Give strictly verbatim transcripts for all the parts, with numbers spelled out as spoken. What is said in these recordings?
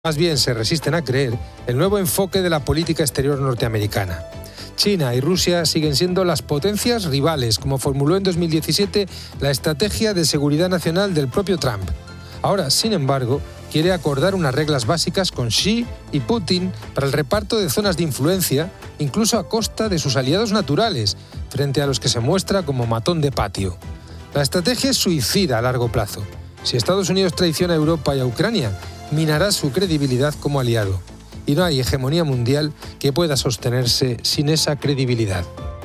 Más bien se resisten a creer el nuevo enfoque de la política exterior norteamericana. China y Rusia siguen siendo las potencias rivales, como formuló en dos mil diecisiete la estrategia de seguridad nacional del propio Trump. Ahora, sin embargo, quiere acordar unas reglas básicas con Xi y Putin para el reparto de zonas de influencia, incluso a costa de sus aliados naturales, frente a los que se muestra como matón de patio. La estrategia es suicida a largo plazo. Si Estados Unidos traiciona a Europa y a Ucrania, minará su credibilidad como aliado. Y no hay hegemonía mundial que pueda sostenerse sin esa credibilidad.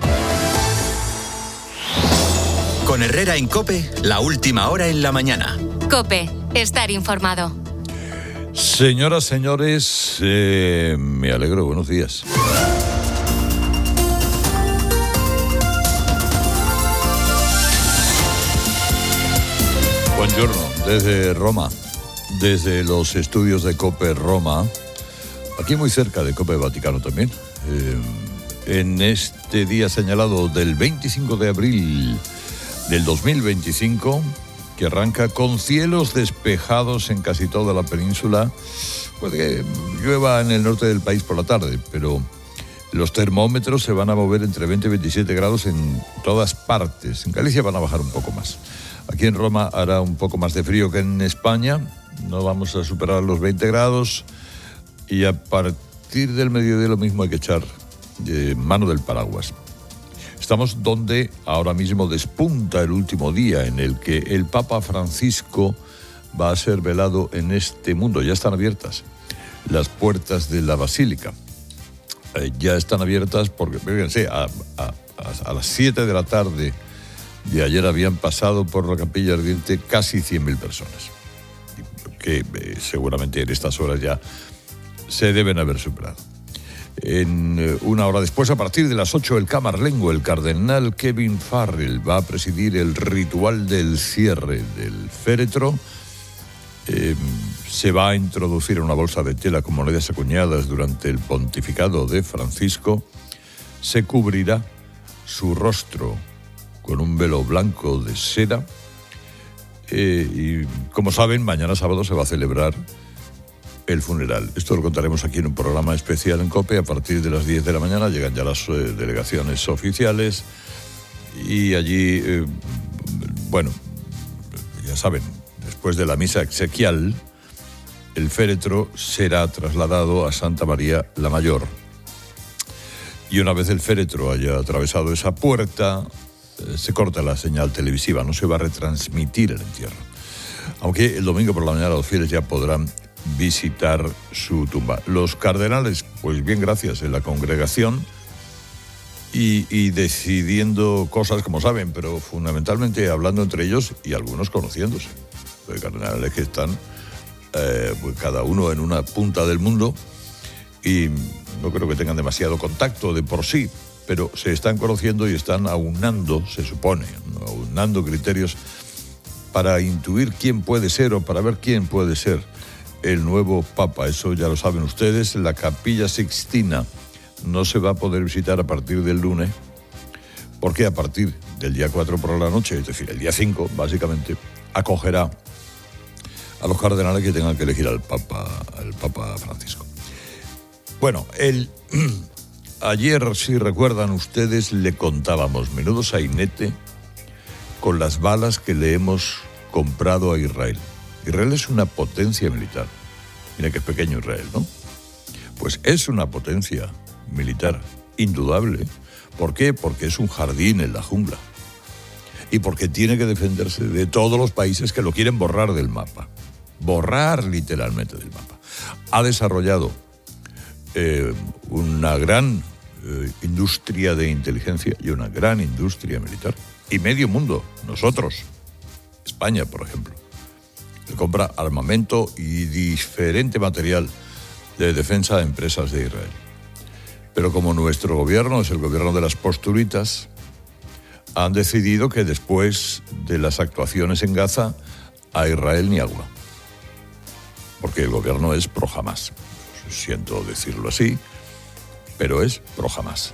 Con Herrera en COPE, la última hora en la mañana. COPE, estar informado. Señoras, señores, eh, me alegro, buenos días. Buongiorno, desde Roma. Desde los estudios de COPE Roma, aquí muy cerca de COPE Vaticano también, eh, en este día señalado del veinticinco de abril del dos mil veinticinco, que arranca con cielos despejados en casi toda la península. Puede que llueva en el norte del país por la tarde, pero los termómetros se van a mover entre veinte y veintisiete grados en todas partes. En Galicia van a bajar un poco más. Aquí en Roma hará un poco más de frío que en España. No vamos a superar los veinte grados y a partir del mediodía lo mismo hay que echar eh, mano del paraguas. Estamos donde ahora mismo despunta el último día en el que el Papa Francisco va a ser velado en este mundo. Ya están abiertas las puertas de la Basílica. Eh, ya están abiertas porque, fíjense, a, a, a las siete de la tarde de ayer habían pasado por la Capilla Ardiente casi cien mil personas. que eh, seguramente en estas horas ya se deben haber superado. En eh, una hora después, a partir de las ocho, el camarlengo, el cardenal Kevin Farrell, va a presidir el ritual del cierre del féretro. Eh, se va a introducir una bolsa de tela con monedas acuñadas durante el pontificado de Francisco. Se cubrirá su rostro con un velo blanco de seda. Eh, y como saben, mañana sábado se va a celebrar el funeral. Esto lo contaremos aquí en un programa especial en COPE. A partir de las diez de la mañana llegan ya las eh, delegaciones oficiales y allí, eh, bueno, ya saben, después de la misa exequial, el féretro será trasladado a Santa María la Mayor. Y una vez el féretro haya atravesado esa puerta, se corta la señal televisiva, no se va a retransmitir el entierro. Aunque el domingo por la mañana los fieles ya podrán visitar su tumba. Los cardenales, pues bien, gracias, en la congregación y, y decidiendo cosas, como saben, pero fundamentalmente hablando entre ellos y algunos conociéndose. Los cardenales que están eh, pues cada uno en una punta del mundo y no creo que tengan demasiado contacto de por sí, pero se están conociendo y están aunando, se supone, ¿no? aunando criterios para intuir quién puede ser o para ver quién puede ser el nuevo Papa. Eso ya lo saben ustedes. La Capilla Sixtina no se va a poder visitar a partir del lunes, porque a partir del día cuatro por la noche, es decir, el día cinco, básicamente, acogerá a los cardenales que tengan que elegir al Papa, al Papa Francisco. Bueno, el... Ayer, si recuerdan ustedes, le contábamos menudo sainete con las balas que le hemos comprado a Israel. Israel es una potencia militar. Mira que es pequeño Israel, ¿no? Pues es una potencia militar indudable. ¿Por qué? Porque es un jardín en la jungla. Y porque tiene que defenderse de todos los países que lo quieren borrar del mapa. Borrar literalmente del mapa. Ha desarrollado Eh, una gran eh, industria de inteligencia y una gran industria militar. Y medio mundo, nosotros, España, por ejemplo, le compra armamento y diferente material de defensa a empresas de Israel. Pero como nuestro gobierno es el gobierno de las posturitas, han decidido que después de las actuaciones en Gaza, a Israel ni agua. Porque el gobierno es pro Hamás. Siento decirlo así, pero es pro Hamás.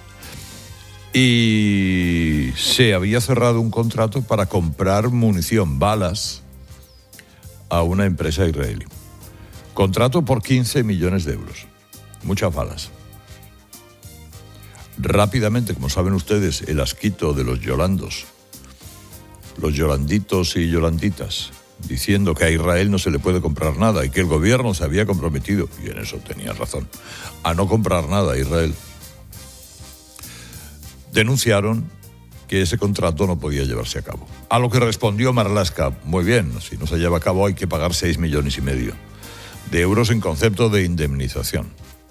Y se había cerrado un contrato para comprar munición, balas, a una empresa israelí. Contrato por quince millones de euros. Muchas balas. Rápidamente, como saben ustedes, el asquito de los yolandos, los yolanditos y yolanditas, diciendo que a Israel no se le puede comprar nada y que el gobierno se había comprometido, y en eso tenía razón, a no comprar nada a Israel. Denunciaron que ese contrato no podía llevarse a cabo. A lo que respondió Marlaska: muy bien, si no se lleva a cabo hay que pagar seis millones y medio de euros en concepto de indemnización.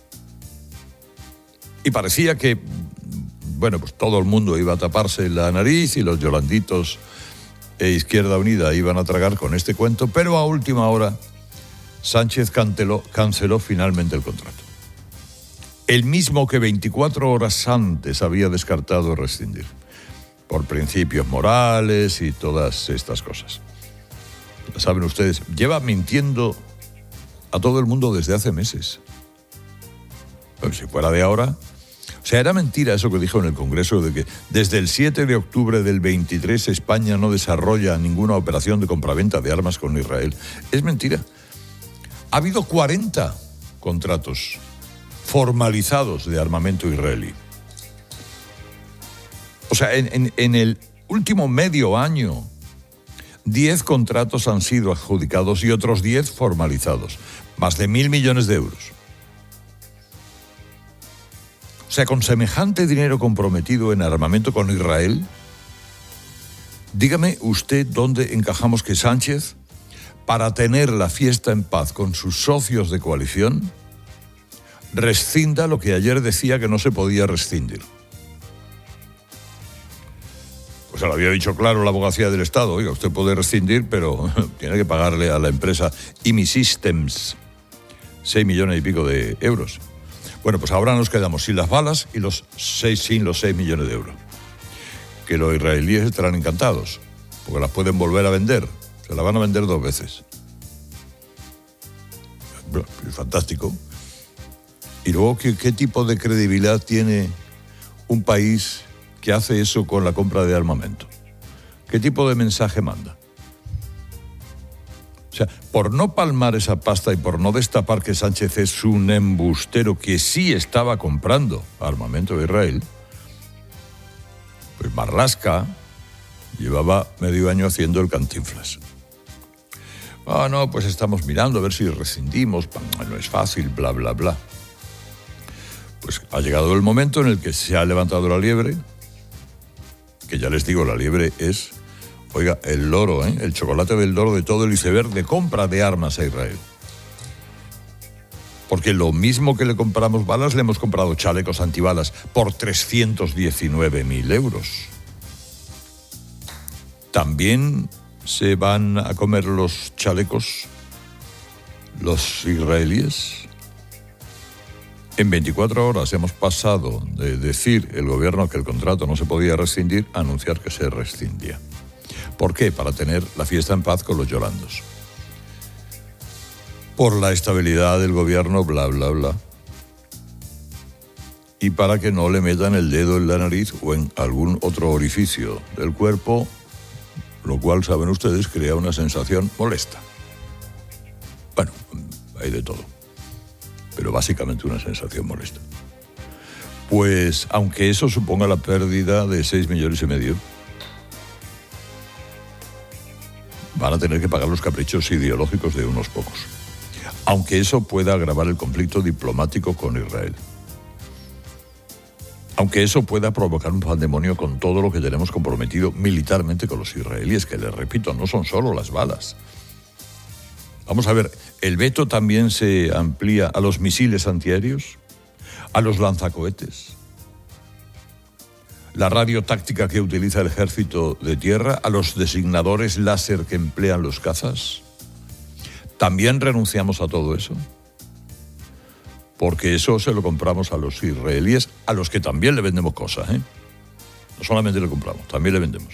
Y parecía que, bueno, pues todo el mundo iba a taparse la nariz y los yolanditos e Izquierda Unida iban a tragar con este cuento, pero a última hora Sánchez canceló, canceló finalmente el contrato. El mismo que veinticuatro horas antes había descartado rescindir, por principios morales y todas estas cosas. Saben ustedes, lleva mintiendo a todo el mundo desde hace meses. Pero si fuera de ahora... O sea, era mentira eso que dijo en el Congreso de que desde el siete de octubre del veintitrés España no desarrolla ninguna operación de compraventa de armas con Israel. Es mentira. Ha habido cuarenta contratos formalizados de armamento israelí. O sea, en, en, en el último medio año, diez contratos han sido adjudicados y otros diez formalizados. Más de mil millones de euros. O sea, con semejante dinero comprometido en armamento con Israel, dígame usted dónde encajamos que Sánchez, para tener la fiesta en paz con sus socios de coalición, rescinda lo que ayer decía que no se podía rescindir. Pues se lo había dicho claro la Abogacía del Estado: oiga, usted puede rescindir, pero tiene que pagarle a la empresa I M I Systems seis millones y pico de euros. Bueno, pues ahora nos quedamos sin las balas y los seis, sin los seis millones de euros. Que los israelíes estarán encantados, porque las pueden volver a vender. Se las van a vender dos veces. Bueno, fantástico. Y luego, ¿qué, qué tipo de credibilidad tiene un país que hace eso con la compra de armamento? ¿Qué tipo de mensaje manda? O sea, por no palmar esa pasta y por no destapar que Sánchez es un embustero que sí estaba comprando armamento de Israel, pues Marlaska llevaba medio año haciendo el cantinflas. Ah, no, pues estamos mirando a ver si rescindimos, no es fácil, bla, bla, bla. Pues ha llegado el momento en el que se ha levantado la liebre, que ya les digo, la liebre es... Oiga, el loro, ¿eh? El chocolate del loro de todo el iceberg de compra de armas a Israel. Porque lo mismo que le compramos balas, le hemos comprado chalecos antibalas por trescientos diecinueve mil euros. También se van a comer los chalecos los israelíes. En veinticuatro horas hemos pasado de decir el gobierno que el contrato no se podía rescindir a anunciar que se rescindía. ¿Por qué? Para tener la fiesta en paz con los yolandos. Por la estabilidad del gobierno, bla, bla, bla. Y para que no le metan el dedo en la nariz o en algún otro orificio del cuerpo, lo cual, saben ustedes, crea una sensación molesta. Bueno, hay de todo. Pero básicamente una sensación molesta. Pues, aunque eso suponga la pérdida de seis millones y medio, van a tener que pagar los caprichos ideológicos de unos pocos. Aunque eso pueda agravar el conflicto diplomático con Israel. Aunque eso pueda provocar un pandemonio con todo lo que tenemos comprometido militarmente con los israelíes, que les repito, no son solo las balas. Vamos a ver, el veto también se amplía a los misiles antiaéreos, a los lanzacohetes, la radio táctica que utiliza el ejército de tierra, a los designadores láser que emplean los cazas. ¿También renunciamos a todo eso? Porque eso se lo compramos a los israelíes, a los que también le vendemos cosas, ¿eh? No solamente le compramos, también le vendemos.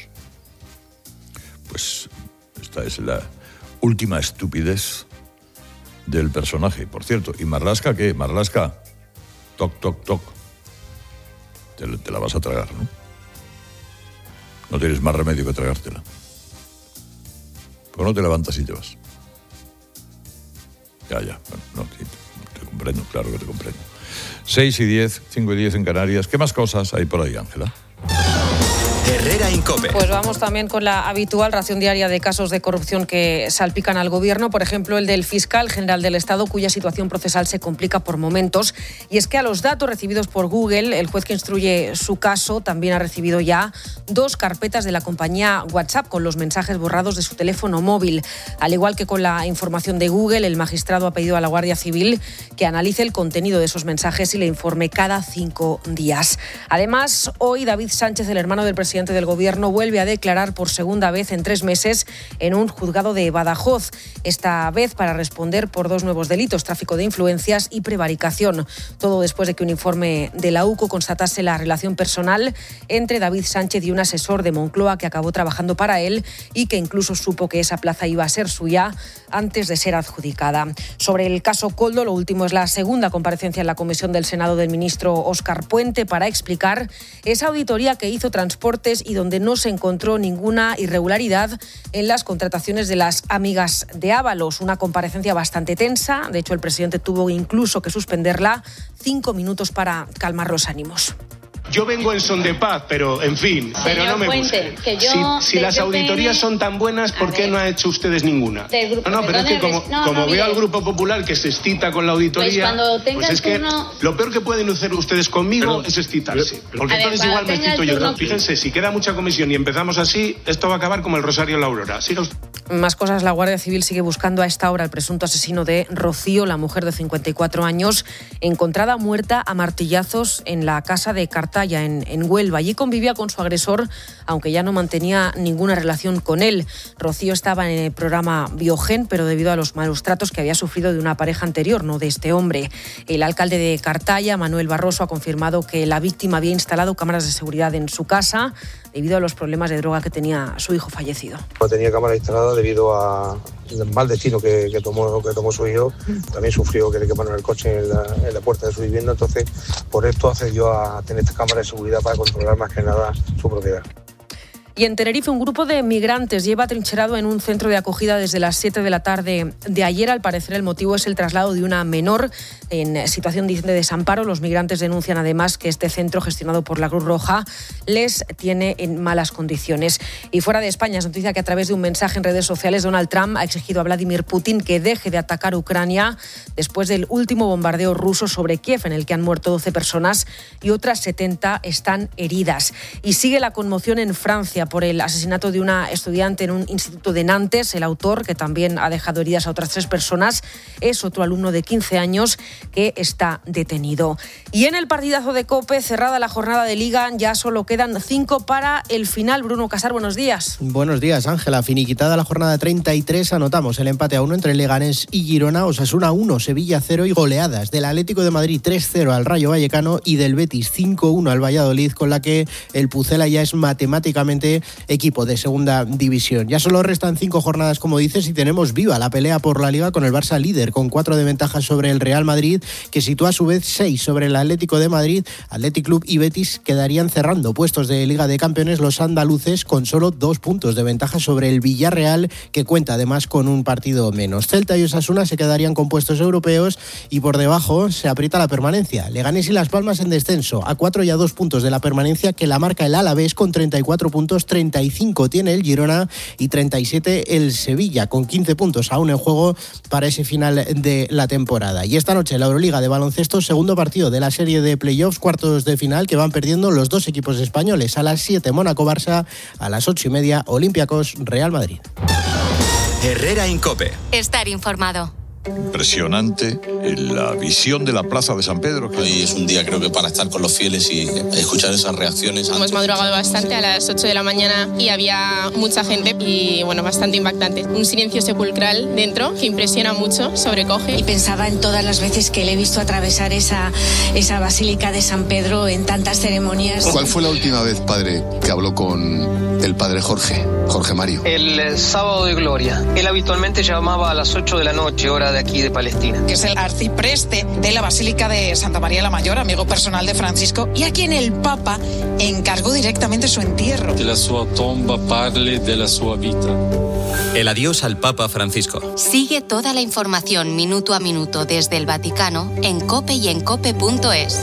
Pues esta es la última estupidez del personaje. Por cierto, ¿y Marlaska qué? Marlaska, toc, toc, toc. Te, te la vas a tragar, ¿no? No tienes más remedio que tragártela. Pues no te levantas y te vas. Ya, ya. Bueno, no, sí, te comprendo, claro que te comprendo. seis y diez, cinco y diez en Canarias. ¿Qué más cosas hay por ahí, Ángela? Herrera Incope. Pues vamos también con la habitual ración diaria de casos de corrupción que salpican al gobierno. Por ejemplo, el del fiscal general del Estado, cuya situación procesal se complica por momentos. Y es que a los datos recibidos por Google, el juez que instruye su caso también ha recibido ya dos carpetas de la compañía WhatsApp con los mensajes borrados de su teléfono móvil. Al igual que con la información de Google, el magistrado ha pedido a la Guardia Civil que analice el contenido de esos mensajes y le informe cada cinco días. Además, hoy David Sánchez, el hermano del presidente del Gobierno, vuelve a declarar por segunda vez en tres meses en un juzgado de Badajoz, esta vez para responder por dos nuevos delitos: tráfico de influencias y prevaricación. Todo después de que un informe de la U C O constatase la relación personal entre David Sánchez y un asesor de Moncloa que acabó trabajando para él y que incluso supo que esa plaza iba a ser suya antes de ser adjudicada. Sobre el caso Koldo, lo último es la segunda comparecencia en la comisión del Senado del ministro Óscar Puente para explicar esa auditoría que hizo Transporte y donde no se encontró ninguna irregularidad en las contrataciones de las amigas de Ábalos. Una comparecencia bastante tensa. De hecho, el presidente tuvo incluso que suspenderla cinco minutos para calmar los ánimos. Yo vengo en son de paz, pero en fin, Señor pero no me Puente, busque. que yo, Si, si las auditorías son tan buenas, ¿por qué no ha hecho ustedes ninguna? Grupo, no, no, pero es que como, no, como no, veo mire. al Grupo Popular que se excita con la auditoría, pues, pues es que turno... lo peor que pueden hacer ustedes conmigo pero, es excitarse. Porque ver, entonces igual me excito yo. turno... Fíjense, si queda mucha comisión y empezamos así, esto va a acabar como el Rosario en la Aurora. Siga usted. Más cosas. La Guardia Civil sigue buscando a esta hora al presunto asesino de Rocío, la mujer de cincuenta y cuatro años, encontrada muerta a martillazos en la casa de Cartaya, en, en Huelva. Allí convivía con su agresor, aunque ya no mantenía ninguna relación con él. Rocío estaba en el programa Biogen, pero debido a los malos tratos que había sufrido de una pareja anterior, no de este hombre. El alcalde de Cartaya, Manuel Barroso, ha confirmado que la víctima había instalado cámaras de seguridad en su casa debido a los problemas de droga que tenía su hijo fallecido. No tenía cámara instalada debido al mal destino que, que, tomó, que tomó su hijo. También sufrió que le quemaron el coche en la, en la puerta de su vivienda. Entonces, por esto accedió a tener esta cámara de seguridad para controlar más que nada su propiedad. Y en Tenerife, un grupo de migrantes lleva atrincherado en un centro de acogida desde las siete de la tarde de ayer. Al parecer, el motivo es el traslado de una menor en situación de desamparo. Los migrantes denuncian además que este centro, gestionado por la Cruz Roja, les tiene en malas condiciones. Y fuera de España, es noticia que a través de un mensaje en redes sociales, Donald Trump ha exigido a Vladimir Putin que deje de atacar Ucrania después del último bombardeo ruso sobre Kiev, en el que han muerto doce personas y otras setenta están heridas. Y sigue la conmoción en Francia por el asesinato de una estudiante en un instituto de Nantes. El autor, que también ha dejado heridas a otras tres personas, es otro alumno de quince años que está detenido. Y en el partidazo de COPE, cerrada la jornada de Liga, ya solo quedan cinco para el final. Bruno Casar, buenos días. Buenos días, Ángela. Finiquitada la jornada treinta y tres, anotamos el empate a uno entre Leganés y Girona, Osasuna uno, Sevilla cero y goleadas del Atlético de Madrid tres cero al Rayo Vallecano y del Betis cinco uno al Valladolid, con la que el Pucela ya es matemáticamente equipo de segunda división. Ya solo restan cinco jornadas, como dices, y tenemos viva la pelea por la Liga con el Barça líder, con cuatro de ventaja sobre el Real Madrid, que sitúa a su vez seis sobre el Atlético de Madrid. Athletic Club y Betis quedarían cerrando puestos de Liga de Campeones, los andaluces con solo dos puntos de ventaja sobre el Villarreal, que cuenta además con un partido menos. Celta y Osasuna se quedarían con puestos europeos y por debajo se aprieta la permanencia. Leganés y Las Palmas en descenso, a cuatro y a dos puntos de la permanencia, que la marca el Alavés con treinta y cuatro puntos, treinta y cinco tiene el Girona y treinta y siete el Sevilla, con quince puntos aún en juego para ese final de la temporada. Y esta noche la Euroliga de baloncesto, segundo partido de la serie de playoffs, cuartos de final, que van perdiendo los dos equipos españoles. A las siete Mónaco-Barça, a las ocho y media Olympiacos-Real Madrid. Herrera Incope. Estar informado. Impresionante la visión de la Plaza de San Pedro. Hoy es un día, creo que para estar con los fieles y escuchar esas reacciones. Hemos madrugado bastante a las ocho de la mañana y había mucha gente y bueno, bastante impactante. Un silencio sepulcral dentro que impresiona mucho, sobrecoge. Y pensaba en todas las veces que le he visto atravesar esa, esa Basílica de San Pedro en tantas ceremonias. ¿Cuál fue la última vez, padre, que habló con el padre Jorge, Jorge Mario? El, el sábado de gloria. Él habitualmente llamaba a las ocho de la noche, hora de aquí de Palestina. Que es el arcipreste de la Basílica de Santa María la Mayor, amigo personal de Francisco, y a quien el Papa encargó directamente su entierro. De la sua tomba parle de la sua vita. El adiós al Papa Francisco. Sigue toda la información minuto a minuto desde el Vaticano en COPE y en cope punto es.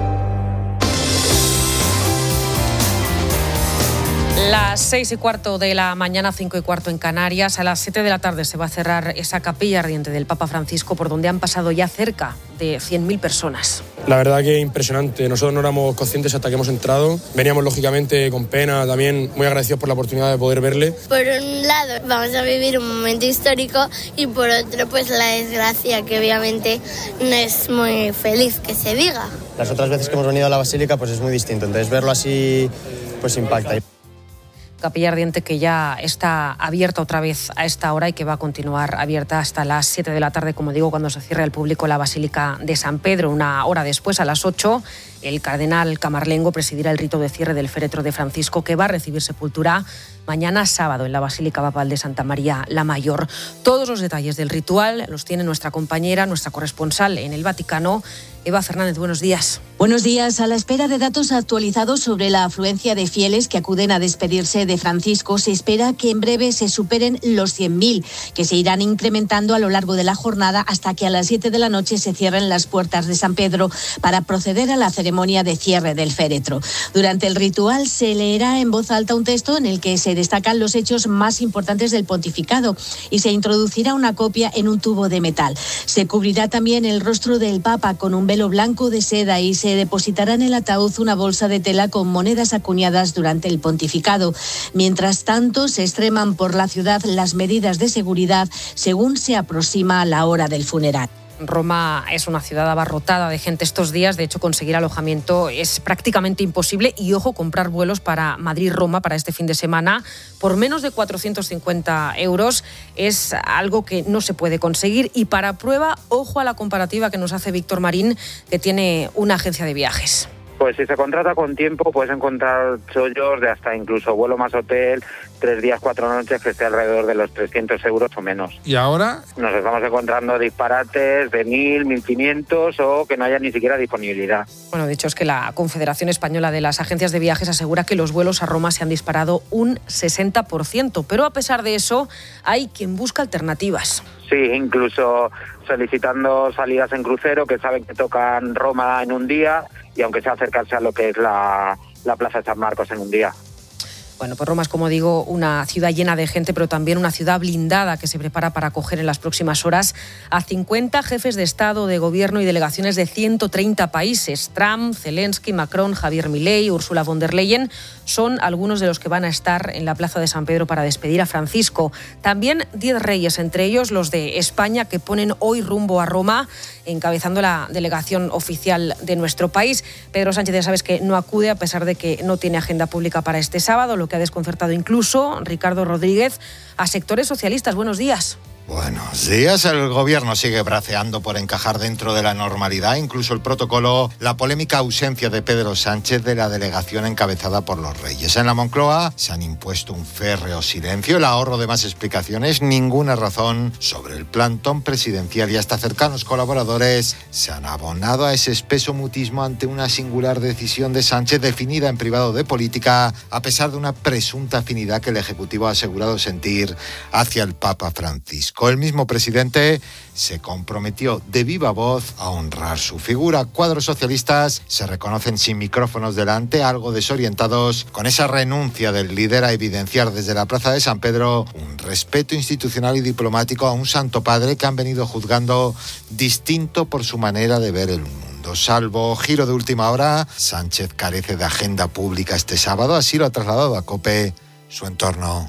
Las seis y cuarto de la mañana, cinco y cuarto en Canarias. A las siete de la tarde se va a cerrar esa capilla ardiente del Papa Francisco, por donde han pasado ya cerca de cien mil personas. La verdad que impresionante. Nosotros no éramos conscientes hasta que hemos entrado. Veníamos lógicamente con pena, también muy agradecidos por la oportunidad de poder verle. Por un lado vamos a vivir un momento histórico y por otro pues la desgracia, que obviamente no es muy feliz que se diga. Las otras veces que hemos venido a la Basílica pues es muy distinto, entonces verlo así pues impacta. Capilla ardiente que ya está abierta otra vez a esta hora y que va a continuar abierta hasta las siete de la tarde, como digo, cuando se cierre al público la Basílica de San Pedro. Una hora después, a las ocho, el cardenal Camarlengo presidirá el rito de cierre del féretro de Francisco, que va a recibir sepultura mañana sábado en la Basílica Papal de Santa María la Mayor. Todos los detalles del ritual los tiene nuestra compañera, nuestra corresponsal en el Vaticano, Eva Fernández. Buenos días. Buenos días. A la espera de datos actualizados sobre la afluencia de fieles que acuden a despedirse de Francisco, se espera que en breve se superen los cien mil, que se irán incrementando a lo largo de la jornada hasta que a las siete de la noche se cierren las puertas de San Pedro para proceder a la ceremonia de cierre del féretro. Durante el ritual se leerá en voz alta un texto en el que se destacan los hechos más importantes del pontificado y se introducirá una copia en un tubo de metal. Se cubrirá también el rostro del Papa con un velo blanco de seda y se depositará en el ataúd una bolsa de tela con monedas acuñadas durante el pontificado. Mientras tanto, se extreman por la ciudad las medidas de seguridad según se aproxima la hora del funeral. Roma es una ciudad abarrotada de gente estos días. De hecho, conseguir alojamiento es prácticamente imposible. Y, ojo, comprar vuelos para Madrid-Roma para este fin de semana por menos de cuatrocientos cincuenta euros es algo que no se puede conseguir. Y para prueba, ojo a la comparativa que nos hace Víctor Marín, que tiene una agencia de viajes. Pues si se contrata con tiempo puedes encontrar chollos de hasta incluso vuelo más hotel, tres días, cuatro noches, que esté alrededor de los trescientos euros o menos. ¿Y ahora? Nos estamos encontrando disparates de mil, mil quinientos o que no haya ni siquiera disponibilidad. Bueno, de hecho es que la Confederación Española de las Agencias de Viajes asegura que los vuelos a Roma se han disparado un sesenta por ciento, pero a pesar de eso hay quien busca alternativas. Sí, incluso solicitando salidas en crucero que saben que tocan Roma en un día y aunque sea acercarse a lo que es la, la Plaza de San Marcos en un día. Bueno, pues Roma es, como digo, una ciudad llena de gente, pero también una ciudad blindada que se prepara para acoger en las próximas horas a cincuenta jefes de Estado, de Gobierno y delegaciones de ciento treinta países. Trump, Zelensky, Macron, Javier Milei, Ursula von der Leyen son algunos de los que van a estar en la Plaza de San Pedro para despedir a Francisco. También diez reyes, entre ellos los de España, que ponen hoy rumbo a Roma, encabezando la delegación oficial de nuestro país. Pedro Sánchez, ya sabes que no acude, a pesar de que no tiene agenda pública para este sábado, lo que ha desconcertado incluso Ricardo Rodríguez a sectores socialistas. Buenos días. Buenos días. El gobierno sigue braceando por encajar dentro de la normalidad, incluso el protocolo, la polémica ausencia de Pedro Sánchez de la delegación encabezada por los reyes. En la Moncloa se han impuesto un férreo silencio, el ahorro de más explicaciones, ninguna razón sobre el plantón presidencial y hasta cercanos colaboradores se han abonado a ese espeso mutismo ante una singular decisión de Sánchez definida en privado de política, a pesar de una presunta afinidad que el Ejecutivo ha asegurado sentir hacia el Papa Francisco. El mismo presidente se comprometió de viva voz a honrar su figura. Cuadros socialistas se reconocen sin micrófonos delante, algo desorientados, con esa renuncia del líder a evidenciar desde la Plaza de San Pedro un respeto institucional y diplomático a un santo padre que han venido juzgando distinto por su manera de ver el mundo. Salvo giro de última hora, Sánchez carece de agenda pública este sábado, así lo ha trasladado a COPE su entorno.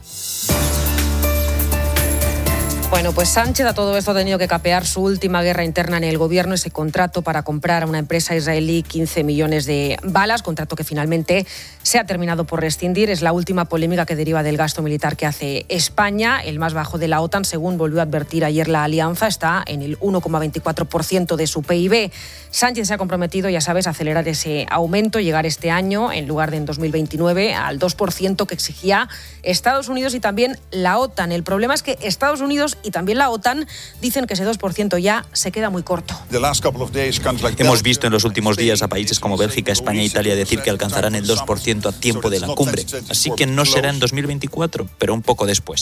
Bueno, pues Sánchez a todo esto ha tenido que capear su última guerra interna en el gobierno, ese contrato para comprar a una empresa israelí quince millones de balas, contrato que finalmente se ha terminado por rescindir. Es la última polémica que deriva del gasto militar que hace España, el más bajo de la OTAN, según volvió a advertir ayer la Alianza, está en el uno coma veinticuatro por ciento de su P I B. Sánchez se ha comprometido, ya sabes, a acelerar ese aumento, llegar este año, en lugar de en dos mil veintinueve, al dos por ciento que exigía Estados Unidos y también la OTAN. El problema es que Estados Unidos y también la OTAN dicen que ese dos por ciento ya se queda muy corto. Hemos visto en los últimos días a países como Bélgica, España e Italia decir que alcanzarán el dos por ciento a tiempo de la cumbre. Así que no será en dos mil veinticuatro, pero un poco después.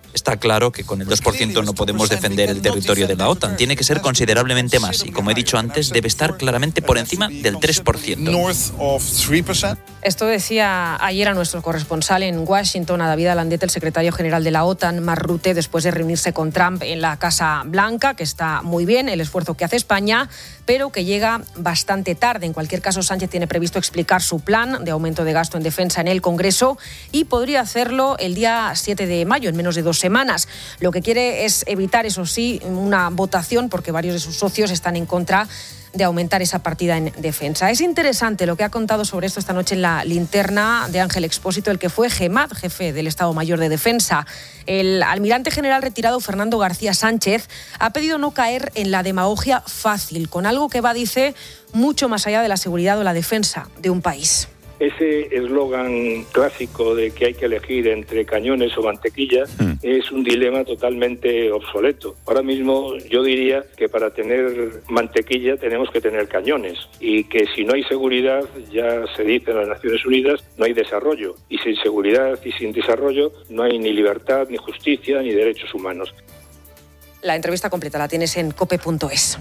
Está claro que con el dos por ciento no podemos defender el territorio de la OTAN. Tiene que ser considerablemente más y, como he dicho antes, debe estar claramente por encima del tres por ciento. Esto decía ayer a nuestro corresponsal en Washington, a David Alandet, el secretario general de la OTAN, Mark Rutte, después de reunirse con Trump en la Casa Blanca, que está muy bien el esfuerzo que hace España, pero que llega bastante tarde. En cualquier caso, Sánchez tiene previsto explicar su plan de aumento de gasto en defensa en el Congreso y podría hacerlo el día siete de mayo, en menos de dos semanas. Lo que quiere es evitar, eso sí, una votación, porque varios de sus socios están en contra de aumentar esa partida en defensa. Es interesante lo que ha contado sobre esto esta noche en la linterna de Ángel Expósito, el que fue GEMAT, jefe del Estado Mayor de Defensa. El almirante general retirado Fernando García Sánchez ha pedido no caer en la demagogia fácil, con algo que va, dice, mucho más allá de la seguridad o la defensa de un país. Ese eslogan clásico de que hay que elegir entre cañones o mantequilla mm. es un dilema totalmente obsoleto. Ahora mismo yo diría que para tener mantequilla tenemos que tener cañones y que si no hay seguridad, ya se dice en las Naciones Unidas, no hay desarrollo. Y sin seguridad y sin desarrollo no hay ni libertad, ni justicia, ni derechos humanos. La entrevista completa la tienes en cope punto es.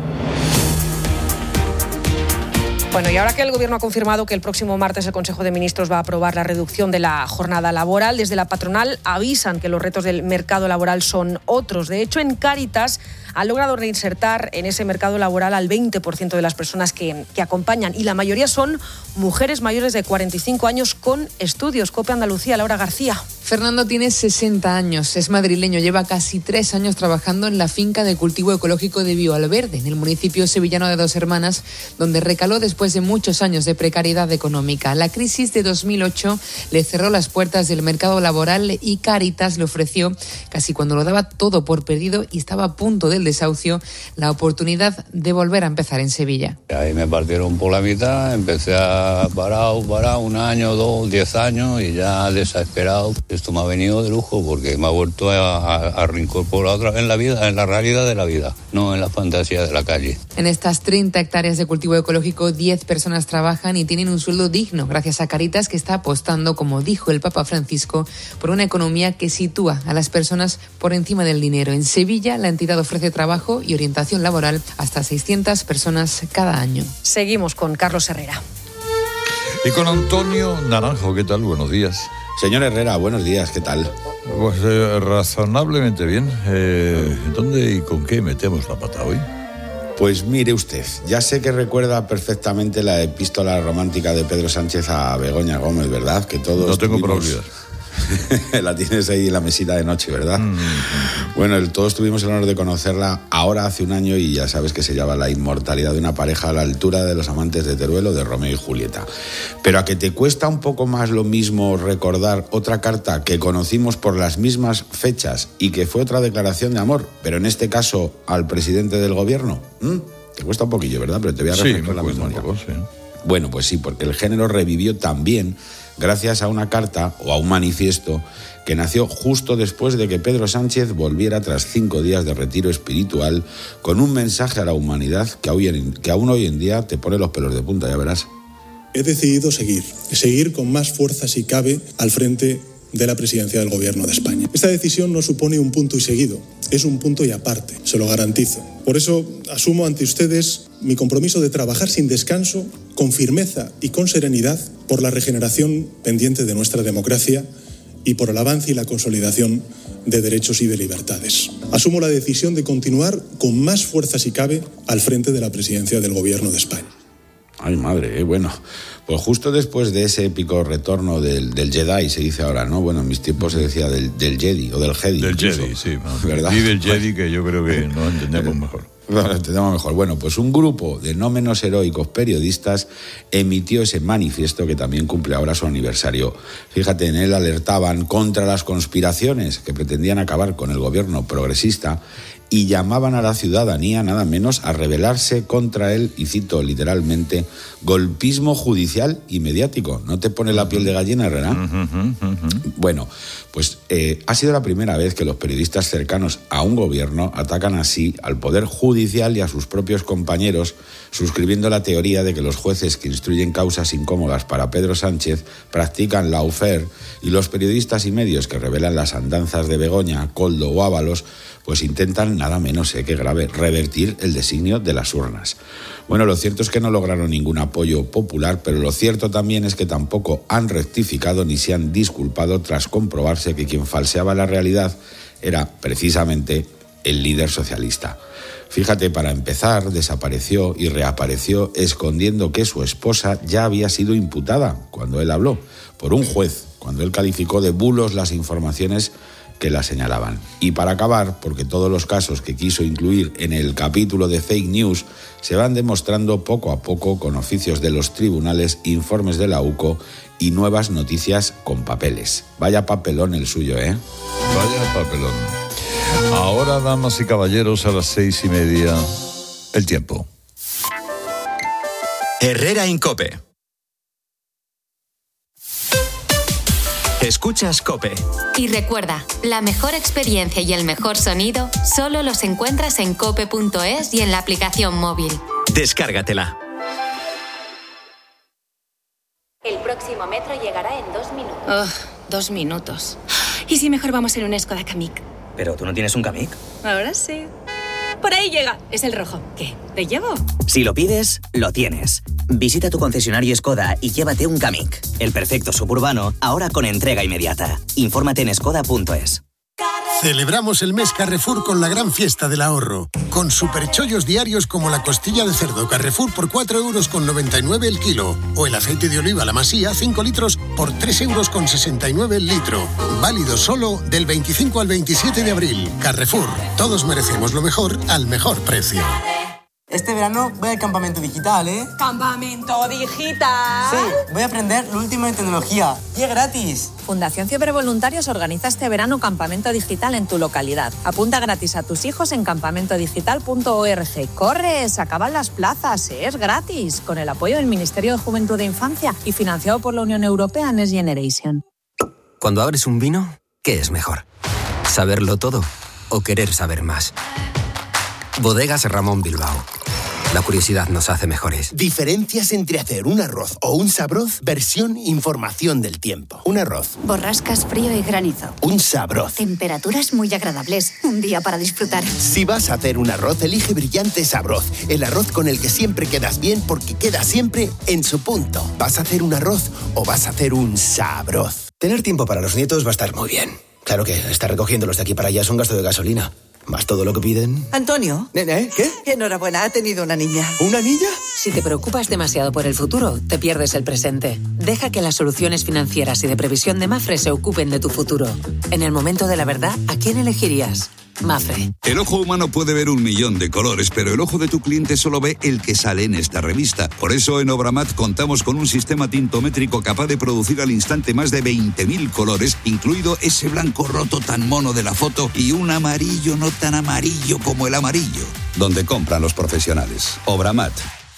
Bueno, y ahora que el Gobierno ha confirmado que el próximo martes el Consejo de Ministros va a aprobar la reducción de la jornada laboral, desde la patronal avisan que los retos del mercado laboral son otros. De hecho, en Cáritas han logrado reinsertar en ese mercado laboral al veinte por ciento de las personas que, que acompañan, y la mayoría son mujeres mayores de cuarenta y cinco años con estudios. COPE Andalucía, Laura García. Fernando tiene sesenta años, es madrileño, lleva casi tres años trabajando en la finca de cultivo ecológico de Bioalverde, en el municipio sevillano de Dos Hermanas, donde recaló después de muchos años de precariedad económica. La crisis de dos mil ocho le cerró las puertas del mercado laboral y Cáritas le ofreció, casi cuando lo daba todo por perdido y estaba a punto del desahucio, la oportunidad de volver a empezar en Sevilla. Ahí me partieron por la mitad, empecé a parar, parar un año, dos, diez años y ya desesperado. Esto me ha venido de lujo porque me ha vuelto a, a, a reincorporar otra vez en la vida, en la realidad de la vida, no en la fantasía de la calle. En estas treinta hectáreas de cultivo ecológico, diez personas trabajan y tienen un sueldo digno, gracias a Cáritas, que está apostando, como dijo el Papa Francisco, por una economía que sitúa a las personas por encima del dinero. En Sevilla, la entidad ofrece trabajo y orientación laboral hasta seiscientas personas cada año. Seguimos con Carlos Herrera. Y con Antonio Naranjo, ¿qué tal? Buenos días. Señor Herrera, buenos días, ¿qué tal? Pues eh, razonablemente bien. Eh, ¿Dónde y con qué metemos la pata hoy? Pues mire usted, ya sé que recuerda perfectamente la epístola romántica de Pedro Sánchez a Begoña Gómez, ¿verdad? Que todos no tengo tuvimos... problemas. La tienes ahí en la mesita de noche, ¿verdad? Mm. Bueno, todos tuvimos el honor de conocerla ahora hace un año y ya sabes que se llama la inmortalidad de una pareja a la altura de los amantes de Teruel o de Romeo y Julieta. Pero a que te cuesta un poco más lo mismo recordar otra carta que conocimos por las mismas fechas y que fue otra declaración de amor, pero en este caso al presidente del gobierno. ¿Mm? Te cuesta un poquillo, ¿verdad? Pero te voy a refrescar sí, la memoria. Poco, sí. Bueno, pues sí, porque el género revivió también gracias a una carta o a un manifiesto que nació justo después de que Pedro Sánchez volviera tras cinco días de retiro espiritual con un mensaje a la humanidad que, hoy, que aún hoy en día te pone los pelos de punta, ya verás. He decidido seguir, seguir con más fuerza si cabe al frente de la presidencia del Gobierno de España. Esta decisión no supone un punto y seguido, es un punto y aparte, se lo garantizo. Por eso asumo ante ustedes mi compromiso de trabajar sin descanso, con firmeza y con serenidad, por la regeneración pendiente de nuestra democracia y por el avance y la consolidación de derechos y de libertades. Asumo la decisión de continuar con más fuerza si cabe al frente de la presidencia del Gobierno de España. Ay, madre, eh, bueno, pues justo después de ese épico retorno del, del Jedi, se dice ahora, ¿no? Bueno, en mis tiempos se decía del, del Jedi o del Jedi. Del incluso, Jedi, sí. No, ¿verdad? Y del Jedi que yo creo que no entendemos mejor. Lo entendemos mejor. Bueno, pues un grupo de no menos heroicos periodistas emitió ese manifiesto que también cumple ahora su aniversario. Fíjate, en él alertaban contra las conspiraciones que pretendían acabar con el gobierno progresista y llamaban a la ciudadanía nada menos a rebelarse contra él, y cito literalmente, golpismo judicial y mediático. ¿No te pone la piel de gallina, Herrera? Uh-huh, uh-huh. Bueno, pues eh, ha sido la primera vez que los periodistas cercanos a un gobierno atacan así al Poder Judicial y a sus propios compañeros, suscribiendo la teoría de que los jueces que instruyen causas incómodas para Pedro Sánchez practican lawfare, y los periodistas y medios que revelan las andanzas de Begoña, Koldo o Ábalos pues intentan nada menos eh, que grave revertir el designio de las urnas. Bueno, lo cierto es que no lograron ningún apoyo popular, pero lo cierto también es que tampoco han rectificado ni se han disculpado tras comprobarse que quien falseaba la realidad era precisamente el líder socialista. Fíjate, para empezar, desapareció y reapareció escondiendo que su esposa ya había sido imputada, cuando él habló, por un juez, cuando él calificó de bulos las informaciones que la señalaban. Y para acabar, porque todos los casos que quiso incluir en el capítulo de fake news se van demostrando poco a poco con oficios de los tribunales, informes de la U C O y nuevas noticias con papeles. Vaya papelón el suyo, ¿eh? Vaya papelón. Ahora, damas y caballeros, a las seis y media, el tiempo. Herrera Incope. Escuchas COPE. Y recuerda, la mejor experiencia y el mejor sonido solo los encuentras en cope punto es y en la aplicación móvil. Descárgatela. El próximo metro llegará en dos minutos. Oh, dos minutos. ¿Y si mejor vamos en un Skoda Kamiq? ¿Pero tú no tienes un Kamiq? Ahora sí. Por ahí llega. Es el rojo. ¿Qué? ¿Te llevo? Si lo pides, lo tienes. Visita tu concesionario Skoda y llévate un Kamiq. El perfecto suburbano, ahora con entrega inmediata. Infórmate en skoda punto es. Celebramos el mes Carrefour con la gran fiesta del ahorro. Con superchollos diarios como la costilla de cerdo Carrefour por cuatro euros con noventa y nueve el kilo. O el aceite de oliva La Masía, cinco litros por tres euros con sesenta y nueve el litro. Válido solo del veinticinco al veintisiete de abril. Carrefour. Todos merecemos lo mejor al mejor precio. Este verano voy al campamento digital, ¿eh? ¿Campamento digital? Sí, voy a aprender lo último en tecnología. ¡Y es gratis! Fundación Fiebre Voluntarios organiza este verano campamento digital en tu localidad. Apunta gratis a tus hijos en campamento digital punto org. ¡Corre! Se acaban las plazas. Es gratis. Con el apoyo del Ministerio de Juventud e Infancia y financiado por la Unión Europea Next Generation. Cuando abres un vino, ¿qué es mejor? ¿Saberlo todo o querer saber más? Bodegas Ramón Bilbao. La curiosidad nos hace mejores. Diferencias entre hacer un arroz o un sabroz, versión información del tiempo. Un arroz. Borrascas, frío y granizo. Un sabroz. Temperaturas muy agradables. Un día para disfrutar. Si vas a hacer un arroz, elige Brillante Sabroz. El arroz con el que siempre quedas bien porque queda siempre en su punto. ¿Vas a hacer un arroz o vas a hacer un sabroz? Tener tiempo para los nietos va a estar muy bien. Claro que estar recogiéndolos de aquí para allá es un gasto de gasolina. Más todo lo que piden. Antonio. ¿Eh? ¿Qué? Enhorabuena, ha tenido una niña. ¿Una niña? Si te preocupas demasiado por el futuro, te pierdes el presente. Deja que las soluciones financieras y de previsión de Mafre se ocupen de tu futuro. En el momento de la verdad, ¿a quién elegirías? Mafre. El ojo humano puede ver un millón de colores, pero el ojo de tu cliente solo ve el que sale en esta revista. Por eso en Obramat contamos con un sistema tintométrico capaz de producir al instante más de veinte mil colores, incluido ese blanco roto tan mono de la foto y un amarillo no tan amarillo como el amarillo. Donde compran los profesionales. Obramat.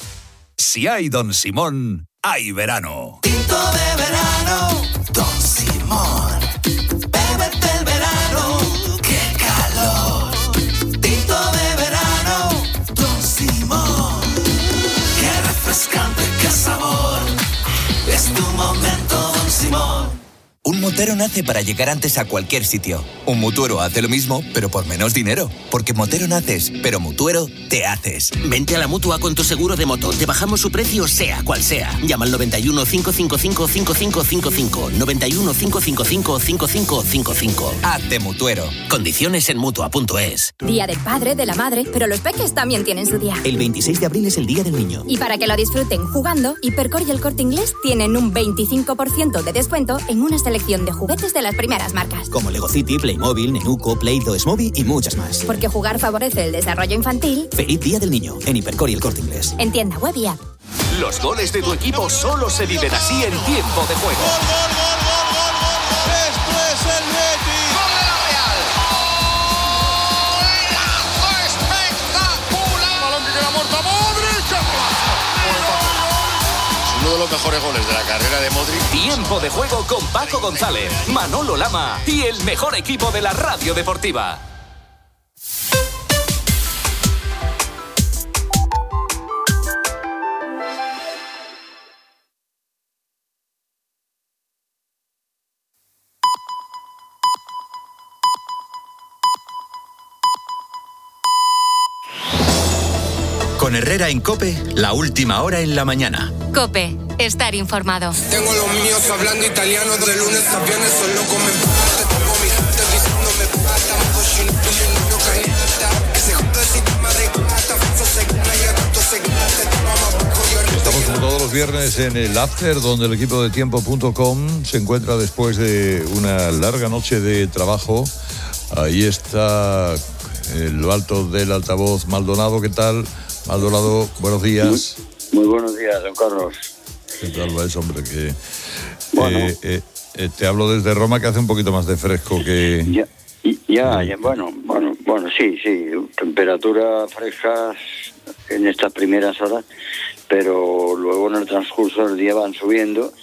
Si hay Don Simón, hay verano. Tinto de verano, Don Simón. Bébete el verano, qué calor. Tinto de verano, Don Simón. Qué refrescante, qué sabor. Es tu momento, Don Simón. Un motero nace para llegar antes a cualquier sitio. Un mutuero hace lo mismo, pero por menos dinero. Porque motero naces, pero mutuero te haces. Vente a la Mutua con tu seguro de moto. Te bajamos su precio sea cual sea. Llama al noventa y uno, cinco cinco cinco, cinco cinco cinco cinco. noventa y uno, cinco cinco cinco, cinco cinco cinco cinco. Hazte mutuero. Condiciones en Mutua punto es. Día del padre, de la madre, pero los peques también tienen su día. El veintiséis de abril es el Día del Niño. Y para que lo disfruten jugando, Hipercor y el Corte Inglés tienen un veinticinco por ciento de descuento en una selección de juguetes de las primeras marcas. Como Lego City, Playmobil, Nenuco, Play-Doh, Smoby y muchas más. Porque jugar favorece el desarrollo infantil. Feliz Día del Niño en Hipercor y el Corte Inglés. En tienda web y app. Los goles de tu equipo solo se viven así en tiempo de juego. ¡Gol, gol, gol, gol, gol, gol! ¡Esto es el Betis! ¡Gol de la Real! uno de los mejores goles de la carrera de Modric. Tiempo de juego con Paco González, Manolo Lama y el mejor equipo de la radio deportiva. Con Herrera en COPE, la última hora en la mañana. COPE, estar informado. Tengo los míos hablando italiano de lunes a viernes, solo comen pata. Tengo mi gente diciéndome pata, cochino, cochino, que se junta el sistema de plata, falso se gana y a tanto se gana. Estamos como todos los viernes en el After, donde el equipo de tiempo punto com se encuentra después de una larga noche de trabajo. Ahí está en lo alto del altavoz Maldonado. ¿Qué tal? Maldonado, buenos días. Muy, muy buenos días, don Carlos. ¿Qué tal va eso, hombre? Que, bueno. eh, eh, eh, te hablo desde Roma, que hace un poquito más de fresco que... Ya, ya, ya bueno, bueno, bueno, sí, sí, temperaturas frescas en estas primeras horas, pero luego en el transcurso del día van subiendo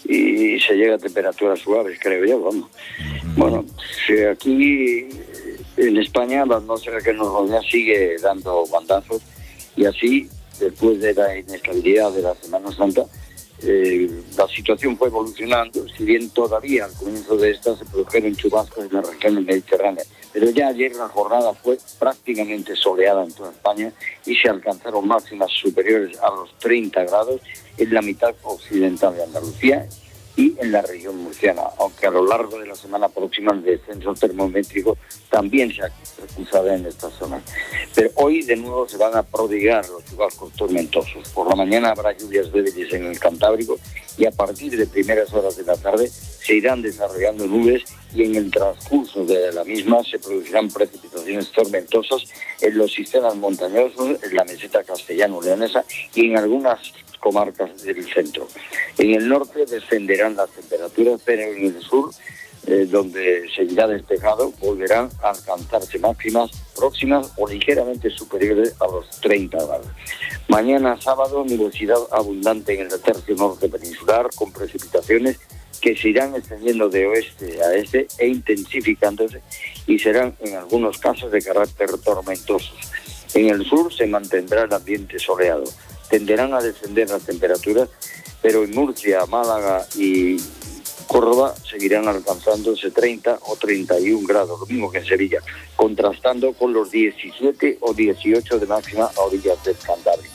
y se llega a temperaturas suaves, creo yo, vamos. Uh-huh. Bueno, si aquí en España la atmósfera que nos rodea sigue dando bandazos. Y así, después de la inestabilidad de la Semana Santa, eh, la situación fue evolucionando, si bien todavía al comienzo de esta se produjeron chubascos en la región mediterránea. Pero ya ayer la jornada fue prácticamente soleada en toda España y se alcanzaron máximas superiores a los treinta grados en la mitad occidental de Andalucía y en la región murciana, aunque a lo largo de la semana próxima el descenso termométrico también se acusará en estas zonas. Pero hoy de nuevo se van a prodigar los chubascos tormentosos. Por la mañana habrá lluvias débiles en el Cantábrico y a partir de primeras horas de la tarde se irán desarrollando nubes y en el transcurso de la misma se producirán precipitaciones tormentosas en los sistemas montañosos, en la meseta castellano-leonesa y en algunas comarcas del centro. En el norte descenderán las temperaturas, pero en el sur, eh, donde seguirá despejado, volverán a alcanzarse máximas próximas o ligeramente superiores a los treinta grados. Mañana sábado, nubosidad abundante en el tercio norte peninsular, con precipitaciones que se irán extendiendo de oeste a este e intensificándose y serán en algunos casos de carácter tormentosos. En el sur se mantendrá el ambiente soleado. Tenderán a descender las temperaturas, pero en Murcia, Málaga y Córdoba seguirán alcanzándose treinta o treinta y un grados, lo mismo que en Sevilla, contrastando con los diecisiete o dieciocho de máxima a orillas del Cantábrico.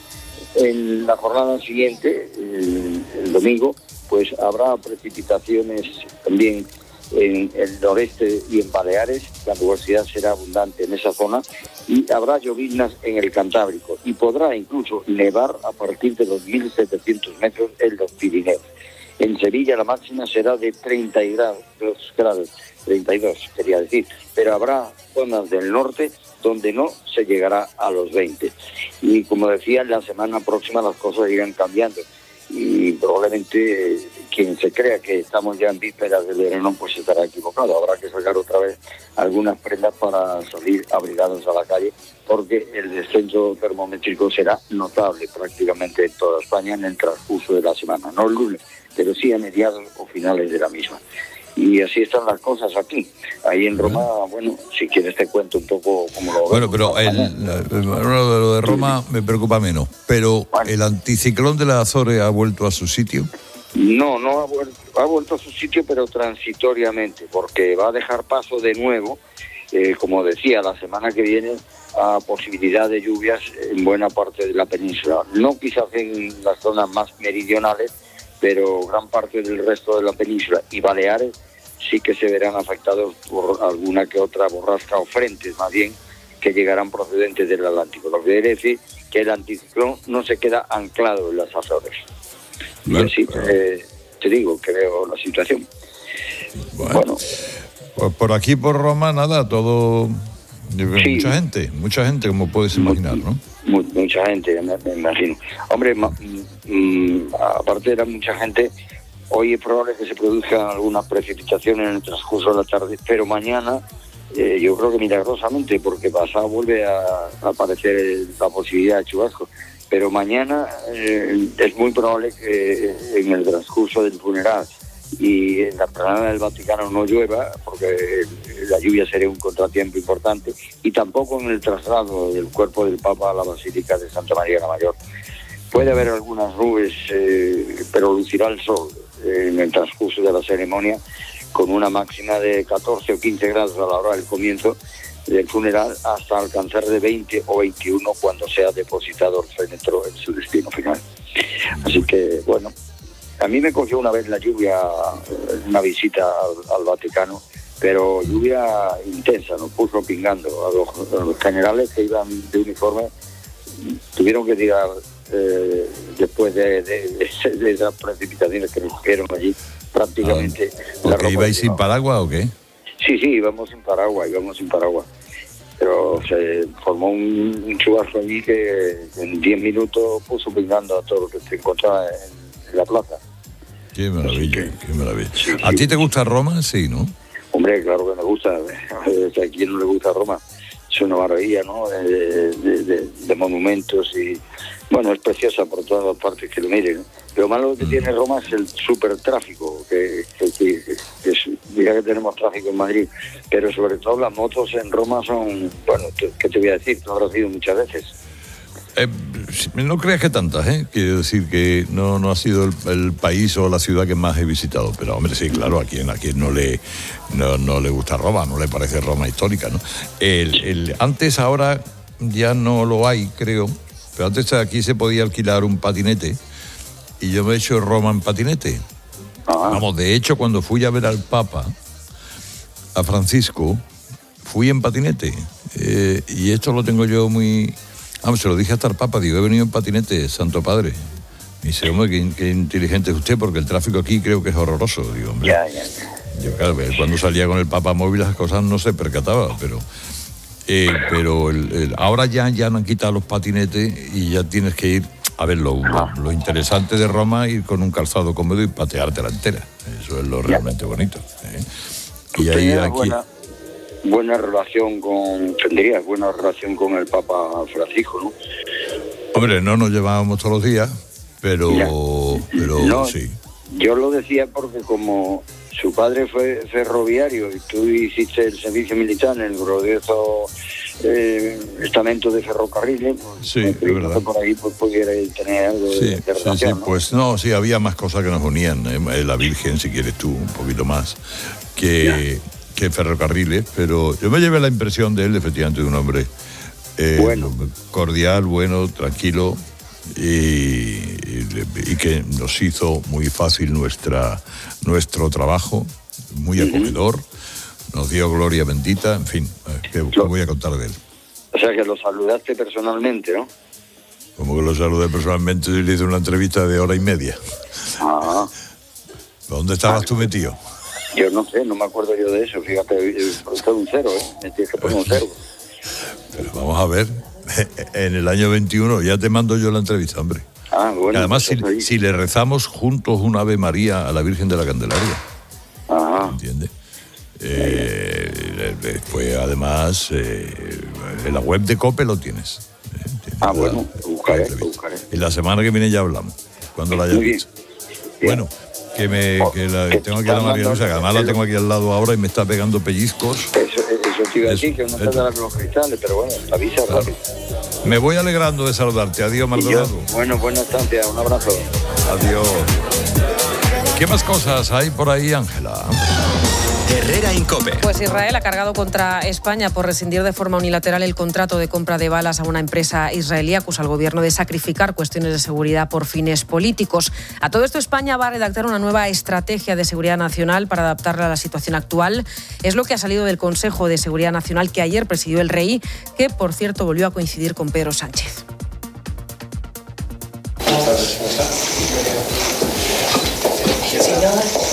En la jornada siguiente, el, el domingo, pues habrá precipitaciones también en el noreste y en Baleares. La nubosidad será abundante en esa zona y habrá lloviznas en el Cantábrico y podrá incluso nevar a partir de los mil setecientos metros en los Pirineos. En Sevilla la máxima será de treinta y dos grados, treinta y dos quería decir, pero habrá zonas del norte donde no se llegará a los veinte. Y como decía, la semana próxima las cosas irán cambiando y probablemente eh, quien se crea que estamos ya en vísperas del verano pues estará equivocado. Habrá que sacar otra vez algunas prendas para salir abrigados a la calle, porque el descenso termométrico será notable prácticamente en toda España en el transcurso de la semana, no el lunes, pero sí a mediados o finales de la misma. Y así están las cosas aquí. Ahí en Roma, bueno, si quieres te cuento un poco cómo lo... Bueno, pero el, el, lo de Roma me preocupa menos. Pero bueno, ¿el anticiclón de la Azores ha vuelto a su sitio? No, no ha vuelto, ha vuelto a su sitio, pero transitoriamente, porque va a dejar paso de nuevo, eh, como decía, la semana que viene, a posibilidad de lluvias en buena parte de la península. No quizás en las zonas más meridionales, pero gran parte del resto de la península y Baleares sí que se verán afectados por alguna que otra borrasca o frentes, más bien, que llegarán procedentes del Atlántico. Lo que quiere decir que el anticiclón no se queda anclado en las Azores. Bueno, y así eh, te digo que veo la situación. Bueno, bueno. Pues por aquí, por Roma, nada, todo... Sí. Mucha gente, mucha gente, como puedes imaginar, ¿no? Mucha gente, me, me imagino. Hombre, ma, m, aparte de la mucha gente, hoy es probable que se produzcan algunas precipitaciones en el transcurso de la tarde, pero mañana eh, yo creo que milagrosamente, porque pasado vuelve a, a aparecer la posibilidad de chubascos, pero mañana eh, es muy probable que en el transcurso del funeral y en la Esplanada del Vaticano no llueva, porque la lluvia sería un contratiempo importante, y tampoco en el traslado del cuerpo del Papa a la Basílica de Santa María la Mayor. Puede haber algunas nubes, eh, pero lucirá el sol eh, en el transcurso de la ceremonia, con una máxima de catorce o quince grados a la hora del comienzo del funeral, hasta alcanzar de veinte o veintiuno cuando sea depositado el féretro en su destino final. Así que, bueno, a mí me cogió una vez la lluvia, una visita al, al Vaticano, pero lluvia intensa, nos puso pingando. A los, a los generales que iban de uniforme tuvieron que tirar eh, después de, de, de, de esas precipitaciones que nos cogieron allí prácticamente. Ah, ¿la ropa ibais sin paraguas o qué? Sí, sí, íbamos sin paraguas, íbamos sin paraguas. Pero se formó un, un chubasco allí que en diez minutos puso pingando a todo lo que se encontraba en, en la plaza. Qué maravilla, qué maravilla. Sí, ¿A sí. ti te gusta Roma? Sí, ¿no? Hombre, claro que me gusta. A quien no le gusta Roma. Es una maravilla, ¿no? De, de, de, de monumentos y... Bueno, es preciosa por todas las partes que lo miren. Lo malo que tiene Roma es el supertráfico, que, que, que, que es, mira que tenemos tráfico en Madrid, pero sobre todo las motos en Roma son, bueno, ¿qué te voy a decir? Tú habrás ido muchas veces. Eh, no creas que tantas, ¿eh? Quiero decir que no, no ha sido el, el país o la ciudad que más he visitado, pero hombre, sí, claro, a quien, a quien no, le, no, no le gusta Roma, no le parece Roma histórica, ¿no? El, el, antes, ahora ya no lo hay, creo, pero antes aquí se podía alquilar un patinete y yo me he hecho Roma en patinete. Ah. Vamos, de hecho, cuando fui a ver al Papa, a Francisco, fui en patinete. Eh, y esto lo tengo yo muy... Vamos, se lo dije hasta al Papa, digo, he venido en patinete, Santo Padre. Y dice, hombre, qué, qué inteligente es usted, porque el tráfico aquí creo que es horroroso. Digo, hombre, ya, ya, ya. Yo, claro, cuando salía con el Papa móvil las cosas no se percataba, pero... Eh, pero el, el, ahora ya, ya han quitado los patinetes y ya tienes que ir... A ver, lo, lo, lo interesante de Roma es ir con un calzado cómodo y pateártela entera. Eso es lo realmente bonito. ¿eh? Y ahí aquí... Buena, buena relación con... Tendrías buena relación con el Papa Francisco, ¿no? Hombre, no nos llevábamos todos los días, pero, pero no, sí. Yo lo decía porque como su padre fue ferroviario y tú hiciste el servicio militar en el glorioso eh, estamento de ferrocarriles, pues, sí, es verdad. Por ahí pues, pudiera tener algo sí, de, de relación, sí, sí, ¿no? Pues no, sí, había más cosas que nos unían, eh, la Virgen, si quieres tú, un poquito más, que, que ferrocarriles, pero yo me llevé la impresión de él, efectivamente, de un hombre eh, bueno. cordial, bueno, tranquilo, y, y, y que nos hizo muy fácil nuestra nuestro trabajo, muy acogedor, uh-huh. nos dio gloria bendita, en fin, ¿qué, qué voy a contar de él? O sea, que lo saludaste personalmente, ¿no? Como que lo saludé personalmente y le hice una entrevista de hora y media. Ah. ¿Dónde estabas ah, tú metido? Yo no sé, no me acuerdo yo de eso, fíjate, fue un cero, ¿eh? Me tienes que poner un cero. Pero vamos a ver, en el año veintiuno ya te mando yo la entrevista, hombre. Ah, bueno. Y además, si, si le rezamos juntos un Ave María a la Virgen de la Candelaria. Ah. ¿Entiendes? Eh, después, además, eh, en la web de COPE lo tienes. Eh, tienes ah, bueno, lo buscaré, lo buscaré. Y la semana que viene ya hablamos, cuando la hayas visto. Bueno, que, me, que, la, que tengo aquí a la María Luisa, que además la tengo aquí al lado ahora y me está pegando pellizcos. Eso, eso te iba a decir, que no te darán los cristales, pero bueno, avisa claro. rápido. Me voy alegrando de saludarte. Adiós, Maldonado. Bueno, buena estancia. Un abrazo. Adiós. ¿Qué más cosas hay por ahí, Ángela? Herrera Incope. Pues Israel ha cargado contra España por rescindir de forma unilateral el contrato de compra de balas a una empresa israelí. Acusa al gobierno de sacrificar cuestiones de seguridad por fines políticos. A todo esto, España va a redactar una nueva estrategia de seguridad nacional para adaptarla a la situación actual. Es lo que ha salido del Consejo de Seguridad Nacional que ayer presidió el Rey, que, por cierto, volvió a coincidir con Pedro Sánchez.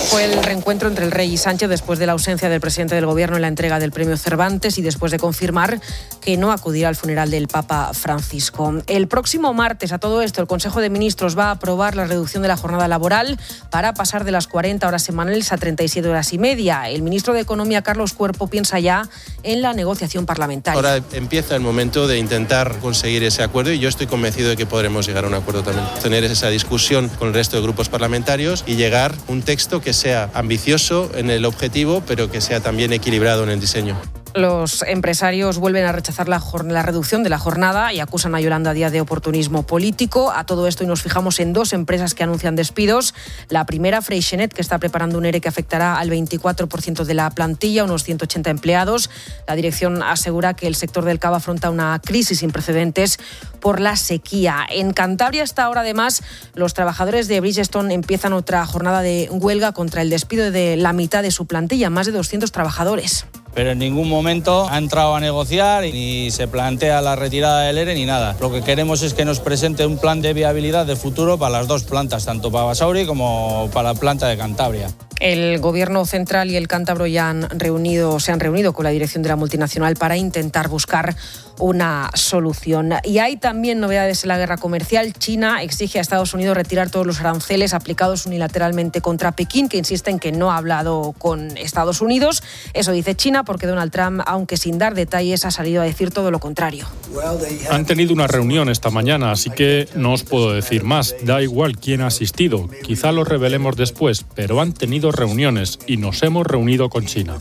Fue el reencuentro entre el rey y Sánchez después de la ausencia del presidente del Gobierno en la entrega del premio Cervantes y después de confirmar que no acudirá al funeral del Papa Francisco. El próximo martes, a todo esto, el Consejo de Ministros va a aprobar la reducción de la jornada laboral para pasar de las cuarenta horas semanales a treinta y siete horas y media. El ministro de Economía, Carlos Cuerpo, piensa ya en la negociación parlamentaria. Ahora empieza el momento de intentar conseguir ese acuerdo y yo estoy convencido de que podremos llegar a un acuerdo también. Tener esa discusión con el resto de grupos parlamentarios y llegar a un texto que sea ambicioso en el objetivo, pero que sea también equilibrado en el diseño. Los empresarios vuelven a rechazar la, la reducción de la jornada y acusan a Yolanda Díaz de oportunismo político. A todo esto y nos fijamos en dos empresas que anuncian despidos. La primera, Freixenet, que está preparando un ERE que afectará al veinticuatro por ciento de la plantilla, unos ciento ochenta empleados. La dirección asegura que el sector del cava afronta una crisis sin precedentes por la sequía. En Cantabria, hasta ahora, además, los trabajadores de Bridgestone empiezan otra jornada de huelga contra el despido de la mitad de su plantilla, más de doscientos trabajadores. Pero en ningún momento ha entrado a negociar ni se plantea la retirada del ERE ni nada. Lo que queremos es que nos presente un plan de viabilidad de futuro para las dos plantas, tanto para Basauri como para la planta de Cantabria. El Gobierno central y el cántabro ya han reunido, se han reunido con la dirección de la multinacional para intentar buscar una solución. Y hay también novedades en la guerra comercial. China exige a Estados Unidos retirar todos los aranceles aplicados unilateralmente contra Pekín, que insiste en que no ha hablado con Estados Unidos. Eso dice China, porque Donald Trump, aunque sin dar detalles, ha salido a decir todo lo contrario. Han tenido una reunión esta mañana, así que no os puedo decir más. Da igual quién ha asistido. Quizá lo revelemos después, pero han tenido reuniones y nos hemos reunido con China.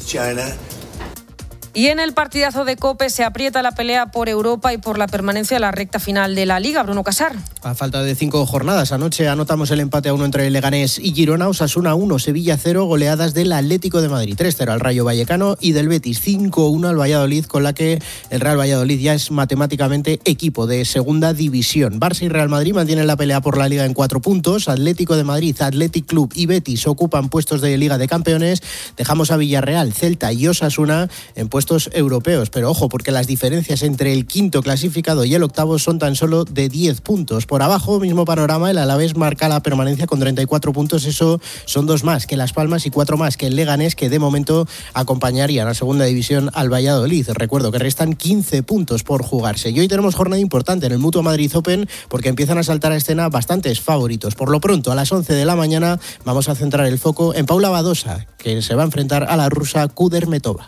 Y en el partidazo de COPE se aprieta la pelea por Europa y por la permanencia de la recta final de la Liga. Bruno Casar. A falta de cinco jornadas, anoche anotamos el empate a uno entre Leganés y Girona, Osasuna uno, Sevilla cero, goleadas del Atlético de Madrid tres cero al Rayo Vallecano y del Betis cinco uno al Valladolid, con la que el Real Valladolid ya es matemáticamente equipo de segunda división. Barça y Real Madrid mantienen la pelea por la Liga en cuatro puntos, Atlético de Madrid, Athletic Club y Betis ocupan puestos de Liga de Campeones, dejamos a Villarreal, Celta y Osasuna en puestos europeos, pero ojo, porque las diferencias entre el quinto clasificado y el octavo son tan solo de diez puntos. Por abajo, mismo panorama, el Alavés marca la permanencia con treinta y cuatro puntos, eso son dos más que Las Palmas y cuatro más que el Leganés, que de momento acompañarían a segunda división al Valladolid. Recuerdo que restan quince puntos por jugarse. Y hoy tenemos jornada importante en el Mutua Madrid Open, porque empiezan a saltar a escena bastantes favoritos. Por lo pronto, a las once de la mañana vamos a centrar el foco en Paula Badosa, que se va a enfrentar a la rusa Kudermetova.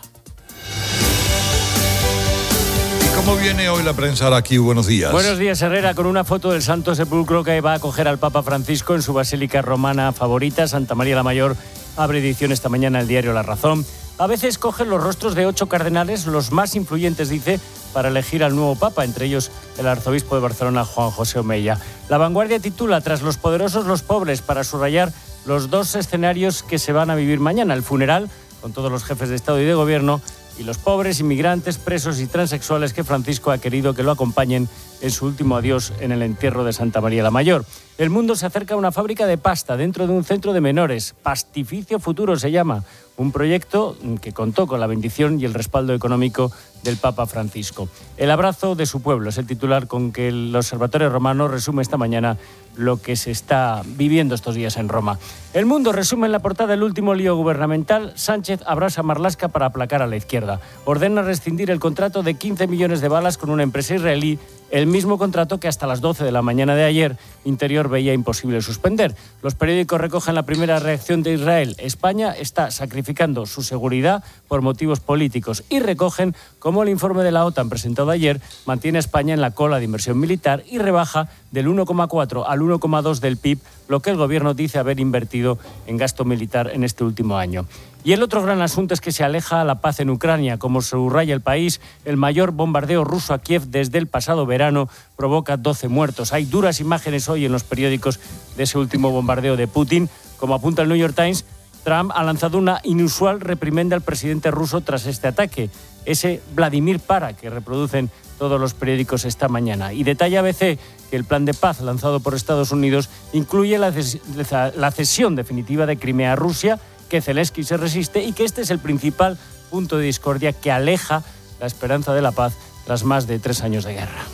¿Cómo viene hoy la prensa aquí? Buenos días. Buenos días, Herrera, con una foto del Santo Sepulcro que va a acoger al Papa Francisco en su basílica romana favorita, Santa María la Mayor. Abre edición esta mañana el diario La Razón. A veces cogen los rostros de ocho cardenales, los más influyentes, dice, para elegir al nuevo Papa, entre ellos el arzobispo de Barcelona, Juan José Omeya. La Vanguardia titula, tras los poderosos, los pobres, para subrayar los dos escenarios que se van a vivir mañana. El funeral, con todos los jefes de Estado y de Gobierno, y los pobres, inmigrantes, presos y transexuales que Francisco ha querido que lo acompañen en su último adiós en el entierro de Santa María la Mayor. El Mundo se acerca a una fábrica de pasta dentro de un centro de menores. Pastificio Futuro se llama. Un proyecto que contó con la bendición y el respaldo económico del Papa Francisco. El abrazo de su pueblo es el titular con que el Observatorio Romano resume esta mañana lo que se está viviendo estos días en Roma. El Mundo resume en la portada el último lío gubernamental. Sánchez abraza a Marlaska para aplacar a la izquierda. Ordena rescindir el contrato de quince millones de balas con una empresa israelí, el mismo contrato que hasta las doce de la mañana de ayer Interior veía imposible suspender. Los periódicos recogen la primera reacción de Israel. España está sacrificando su seguridad por motivos políticos y recogen cómo el informe de la OTAN presentado ayer mantiene a España en la cola de inversión militar y rebaja del uno coma cuatro al uno coma dos del P I B lo que el gobierno dice haber invertido en gasto militar en este último año. Y el otro gran asunto es que se aleja la paz en Ucrania. Como subraya El País, el mayor bombardeo ruso a Kiev desde el pasado verano provoca doce muertos. Hay duras imágenes hoy en los periódicos de ese último bombardeo de Putin. Como apunta el New York Times, Trump ha lanzado una inusual reprimenda al presidente ruso tras este ataque. Ese Vladimir para que reproducen todos los periódicos esta mañana. Y detalla A B C que el plan de paz lanzado por Estados Unidos incluye la, ces- la cesión definitiva de Crimea a Rusia, que Zelensky se resiste y que este es el principal punto de discordia que aleja la esperanza de la paz tras más de tres años de guerra.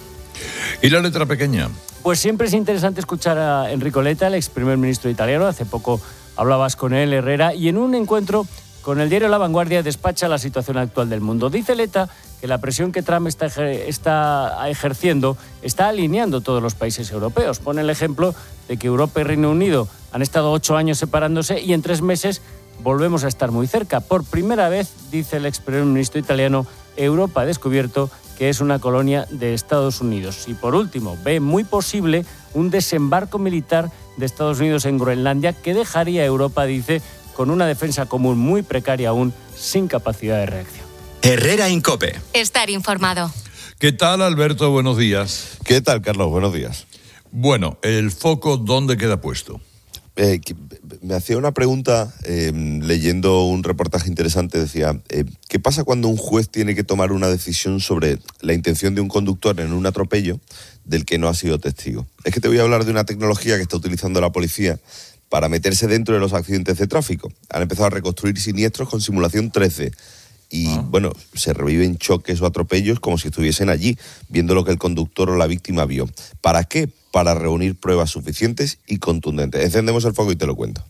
¿Y la letra pequeña? Pues siempre es interesante escuchar a Enrico Letta, el ex primer ministro italiano. Hace poco Hablabas con él, Herrera, y en un encuentro con el diario La Vanguardia despacha la situación actual del mundo. Dice Letta que la presión que Trump está, está ejerciendo está alineando todos los países europeos. Pone el ejemplo de que Europa y Reino Unido han estado ocho años separándose y en tres meses volvemos a estar muy cerca. Por primera vez, dice el ex primer ministro italiano, Europa ha descubierto que es una colonia de Estados Unidos. Y por último, ve muy posible un desembarco militar de Estados Unidos en Groenlandia que dejaría a Europa, dice, con una defensa común muy precaria aún, sin capacidad de reacción. Herrera Incope. Estar informado. ¿Qué tal, Alberto? Buenos días. ¿Qué tal, Carlos? Buenos días. Bueno, ¿el foco dónde queda puesto? Eh, me hacía una pregunta eh, leyendo un reportaje interesante. Decía, eh, ¿qué pasa cuando un juez tiene que tomar una decisión sobre la intención de un conductor en un atropello del que no ha sido testigo? Es que te voy a hablar de una tecnología que está utilizando la policía para meterse dentro de los accidentes de tráfico. Han empezado a reconstruir siniestros con simulación tres D. Y, ah. bueno, se reviven choques o atropellos como si estuviesen allí, viendo lo que el conductor o la víctima vio. ¿Para qué? Para reunir pruebas suficientes y contundentes. Encendemos el foco y te lo cuento.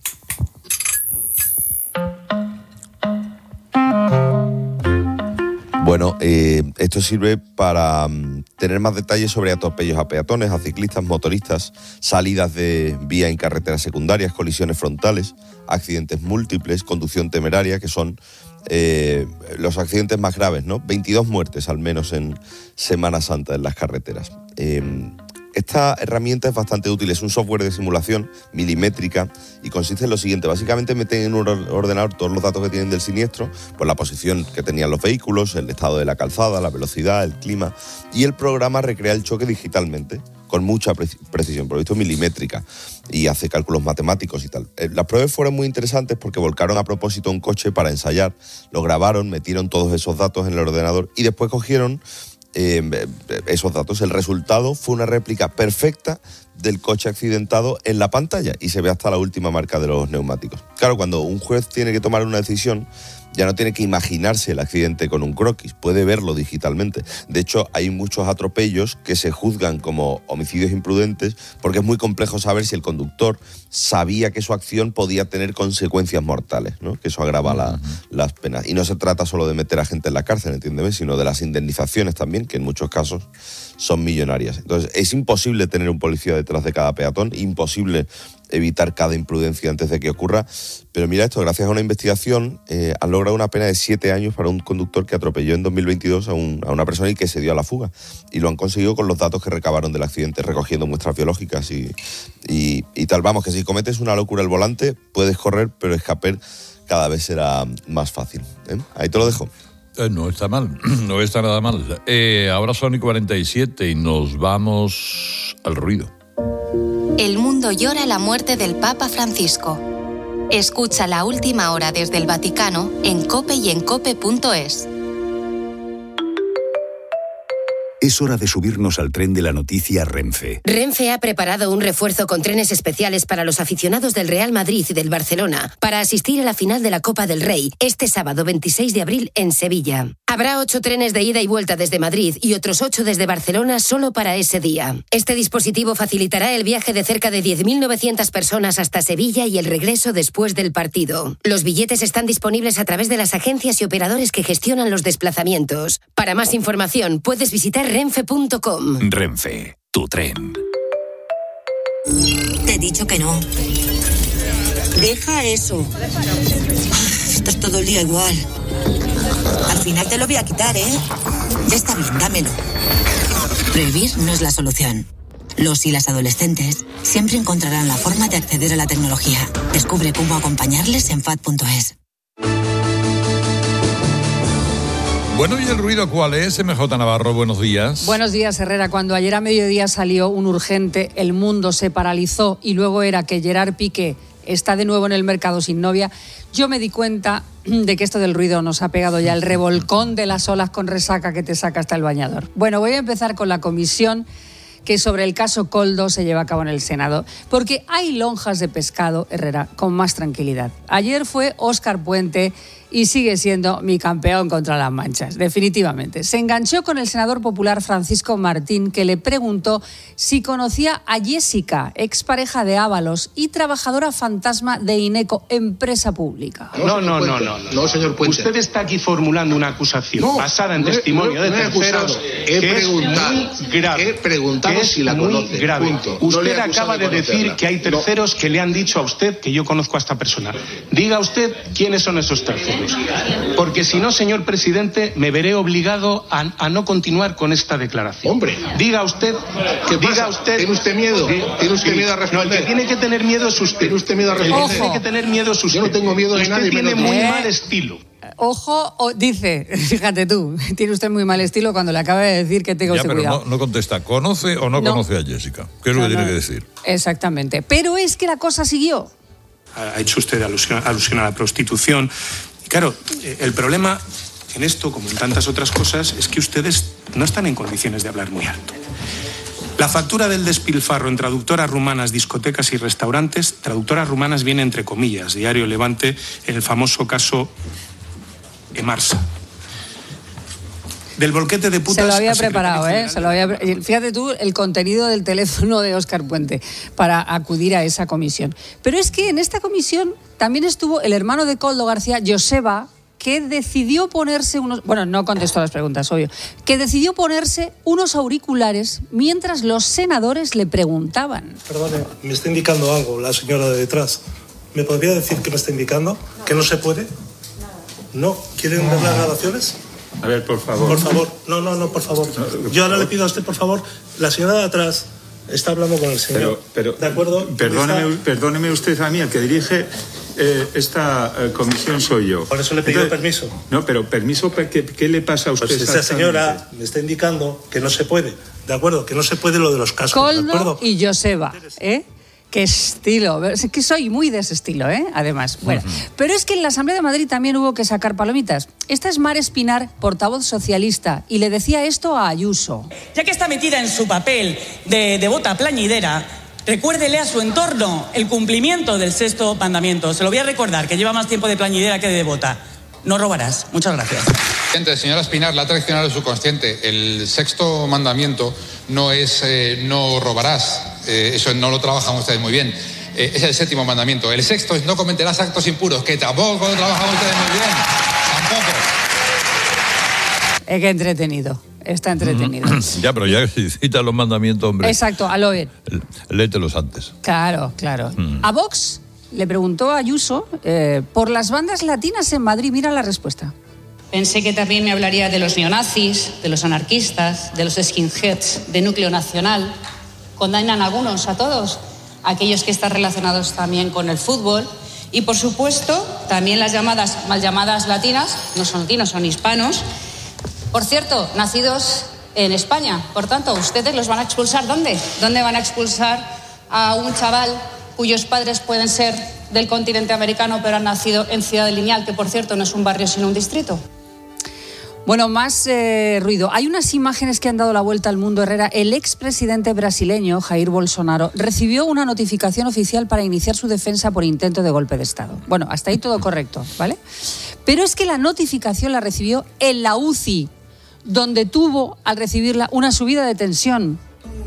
Bueno, eh, esto sirve para um, tener más detalles sobre atropellos a peatones, a ciclistas, motoristas, salidas de vía en carreteras secundarias, colisiones frontales, accidentes múltiples, conducción temeraria, que son eh, los accidentes más graves, ¿no? veintidós muertes al menos en Semana Santa en las carreteras. Eh, Esta herramienta es bastante útil, es un software de simulación milimétrica y consiste en lo siguiente. Básicamente meten en un ordenador todos los datos que tienen del siniestro, pues la posición que tenían los vehículos, el estado de la calzada, la velocidad, el clima, y el programa recrea el choque digitalmente, con mucha pre- precisión, por lo visto milimétrica, y hace cálculos matemáticos y tal. Eh, las pruebas fueron muy interesantes porque volcaron a propósito un coche para ensayar, lo grabaron, metieron todos esos datos en el ordenador y después cogieron Eh, esos datos. El resultado fue una réplica perfecta del coche accidentado en la pantalla y se ve hasta la última marca de los neumáticos. Claro, cuando un juez tiene que tomar una decisión, ya no tiene que imaginarse el accidente con un croquis, puede verlo digitalmente. De hecho, hay muchos atropellos que se juzgan como homicidios imprudentes porque es muy complejo saber si el conductor sabía que su acción podía tener consecuencias mortales, ¿no? Que eso agrava la, uh-huh. las penas. Y no se trata solo de meter a gente en la cárcel, entiéndeme, sino de las indemnizaciones también, que en muchos casos son millonarias. Entonces, es imposible tener un policía detrás de cada peatón, imposible evitar cada imprudencia antes de que ocurra. Pero mira esto, gracias a una investigación eh, han logrado una pena de siete años para un conductor que atropelló en dos mil veintidós a, un, a una persona y que se dio a la fuga. Y lo han conseguido con los datos que recabaron del accidente, recogiendo muestras biológicas y, y, y tal. Vamos, que si cometes una locura al volante, puedes correr, pero escapar cada vez será más fácil. ¿eh? Ahí te lo dejo. Eh, no está mal, no está nada mal. Eh, ahora son y cuarenta y siete y nos vamos al ruido. El mundo llora la muerte del Papa Francisco. Escucha La Última Hora desde el Vaticano en COPE y en cope punto es. Es hora de subirnos al tren de la noticia Renfe. Renfe ha preparado un refuerzo con trenes especiales para los aficionados del Real Madrid y del Barcelona para asistir a la final de la Copa del Rey este sábado veintiséis de abril en Sevilla. Habrá ocho trenes de ida y vuelta desde Madrid y otros ocho desde Barcelona solo para ese día. Este dispositivo facilitará el viaje de cerca de diez mil novecientas personas hasta Sevilla y el regreso después del partido. Los billetes están disponibles a través de las agencias y operadores que gestionan los desplazamientos. Para más información puedes visitar renfe punto com. Renfe, tu tren. Te he dicho que no. Deja eso. Estás todo el día igual. Al final te lo voy a quitar, ¿eh? Está bien, dámelo. Prohibir no es la solución. Los y las adolescentes siempre encontrarán la forma de acceder a la tecnología. Descubre cómo acompañarles en fat punto es. Bueno, ¿y el ruido cuál es? M J Navarro, buenos días. Buenos días, Herrera. Cuando ayer a mediodía salió un urgente, el mundo se paralizó y luego era que Gerard Piqué está de nuevo en el mercado sin novia, yo me di cuenta de que esto del ruido nos ha pegado ya el revolcón de las olas con resaca que te saca hasta el bañador. Bueno, voy a empezar con la comisión que sobre el caso Koldo se lleva a cabo en el Senado, porque hay lonjas de pescado, Herrera, con más tranquilidad. Ayer fue Óscar Puente y sigue siendo mi campeón contra las manchas, definitivamente. Se enganchó con el senador popular Francisco Martín, que le preguntó si conocía a Jessica, expareja de Ábalos y trabajadora fantasma de Ineco, empresa pública. No, no, no, no. No, no señor Puente. Usted está aquí formulando una acusación no, basada en no, testimonio no, no, de terceros. He preguntado, es muy grave. He preguntado es si la muy conoce. Grave. Punto. Usted no acaba de, de decir que hay terceros no. que le han dicho a usted que yo conozco a esta persona. Diga usted quiénes son esos terceros. Porque si no, señor presidente, me veré obligado a, a no continuar con esta declaración. Hombre. Diga usted... ¿Qué diga pasa? usted... ¿Tiene usted miedo? ¿Tiene usted sí. miedo a responder? No, el que tiene que tener miedo es usted. ¿Tiene usted miedo a responder? El que tiene que tener miedo es usted. Yo no tengo miedo de usted nadie. Usted tiene menos muy ¿Eh? mal estilo. Ojo, o, dice, fíjate tú, tiene usted muy mal estilo cuando le acaba de decir que tenga ya, usted pero cuidado. No, no contesta, ¿conoce o no, no conoce a Jessica? ¿Qué es lo no, que tiene no, que decir? Exactamente, pero es que la cosa siguió. Ha hecho usted alusión, alusión a la prostitución. Y claro, el problema en esto, como en tantas otras cosas, es que ustedes no están en condiciones de hablar muy alto. La factura del despilfarro en traductoras rumanas, discotecas y restaurantes, traductoras rumanas viene entre comillas, Diario Levante, en el famoso caso Emarsa. Del bolquete de putas... Se lo había preparado, ¿eh? Se lo había... Fíjate tú el contenido del teléfono de Óscar Puente para acudir a esa comisión. Pero es que en esta comisión también estuvo el hermano de Koldo García, Joseba, que decidió ponerse unos... Bueno, no contestó a las preguntas, obvio. Que decidió ponerse unos auriculares mientras los senadores le preguntaban. Perdone, me está indicando algo la señora de detrás. ¿Me podría decir qué me está indicando? ¿Que no se puede? ¿No? ¿Quieren ver las grabaciones? A ver, por favor. Por favor. No, no, no, por favor. Yo ahora le pido a usted, por favor, la señora de atrás está hablando con el señor. Pero, pero ¿de acuerdo? Perdóneme, está... perdóneme usted a mí, el que dirige eh, esta eh, comisión soy yo. Por eso le he pedido Entonces, permiso. No, pero permiso, ¿qué, qué le pasa a usted? Pues esa señora me está indicando que no se puede. ¿De acuerdo? Que no se puede lo de los cascos. Koldo ¿de acuerdo? y Joseba, ¿eh? Qué estilo, es que soy muy de ese estilo, ¿eh? Además, bueno, uh-huh. Pero es que en la Asamblea de Madrid también hubo que sacar palomitas. Esta es Mar Espinar, portavoz socialista, y le decía esto a Ayuso. Ya que está metida en su papel de devota plañidera, recuérdele a su entorno el cumplimiento del sexto mandamiento. Se lo voy a recordar, que lleva más tiempo de plañidera que de devota. No robarás. Muchas gracias. Señora Espinar, la ha traicionado el subconsciente. El sexto mandamiento no es eh, no robarás. Eh, eso no lo trabajan ustedes muy bien. Eh, es el séptimo mandamiento. El sexto es no cometerás actos impuros, que tampoco lo trabajan ustedes muy bien. Tampoco. Es que entretenido. Está entretenido. Ya, pero ya que citas los mandamientos, hombre. Exacto, a lo bien. Léetelos antes. Claro, claro. Mm. A Vox le preguntó a Ayuso eh, por las bandas latinas en Madrid. Mira la respuesta. Pensé que también me hablaría de los neonazis, de los anarquistas, de los skinheads, de núcleo nacional. Condenan algunos a todos, aquellos que están relacionados también con el fútbol. Y, por supuesto, también las llamadas, mal llamadas latinas, no son latinos, son hispanos. Por cierto, nacidos en España. Por tanto, ¿ustedes los van a expulsar dónde? ¿Dónde van a expulsar a un chaval cuyos padres pueden ser del continente americano, pero han nacido en Ciudad de Lineal, que, por cierto, no es un barrio, sino un distrito? Bueno, más eh, ruido. Hay unas imágenes que han dado la vuelta al mundo, Herrera. El expresidente brasileño, Jair Bolsonaro, recibió una notificación oficial para iniciar su defensa por intento de golpe de Estado. Bueno, hasta ahí todo correcto, ¿vale? Pero es que la notificación la recibió en la U C I, donde tuvo, al recibirla, una subida de tensión.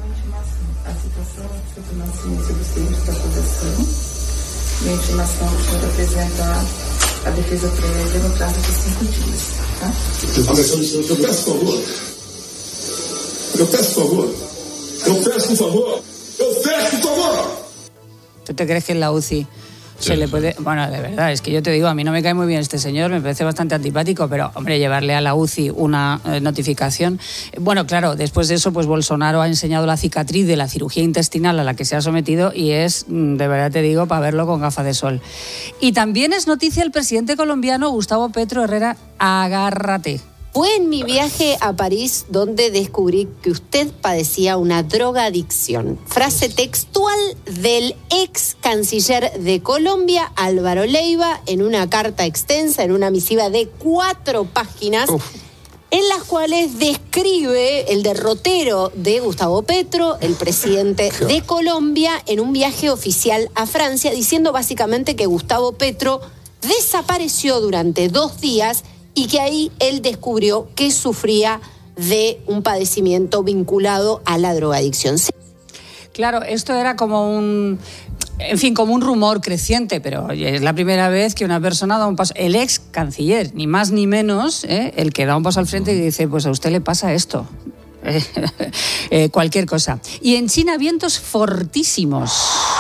Minha intimação de representar a defesa prévia no prazo de cinco dias. Tá? Eu peço favor. Eu peço favor. Eu peço favor. Eu peço favor. ¿Tú te crees que en la U C I se sí, le puede...? Bueno, de verdad, es que yo te digo, a mí no me cae muy bien este señor, me parece bastante antipático, pero, hombre, llevarle a la U C I una eh, notificación... Bueno, claro, después de eso, pues Bolsonaro ha enseñado la cicatriz de la cirugía intestinal a la que se ha sometido y es, de verdad te digo, para verlo con gafas de sol. Y también es noticia el presidente colombiano Gustavo Petro. Herrera, agárrate. Fue en mi viaje a París donde descubrí que usted padecía una drogadicción. Frase textual del ex canciller de Colombia, Álvaro Leiva, en una carta extensa, en una misiva de cuatro páginas, Uf. en las cuales describe el derrotero de Gustavo Petro, el presidente de Colombia, en un viaje oficial a Francia, diciendo básicamente que Gustavo Petro desapareció durante dos días y que ahí él descubrió que sufría de un padecimiento vinculado a la drogadicción. Claro, esto era como un... En fin, como un rumor creciente, pero oye, es la primera vez que una persona da un paso... El ex canciller, ni más ni menos, ¿eh? El que da un paso al frente y dice, pues a usted le pasa esto. Eh, eh, cualquier cosa. Y en China, vientos fortísimos.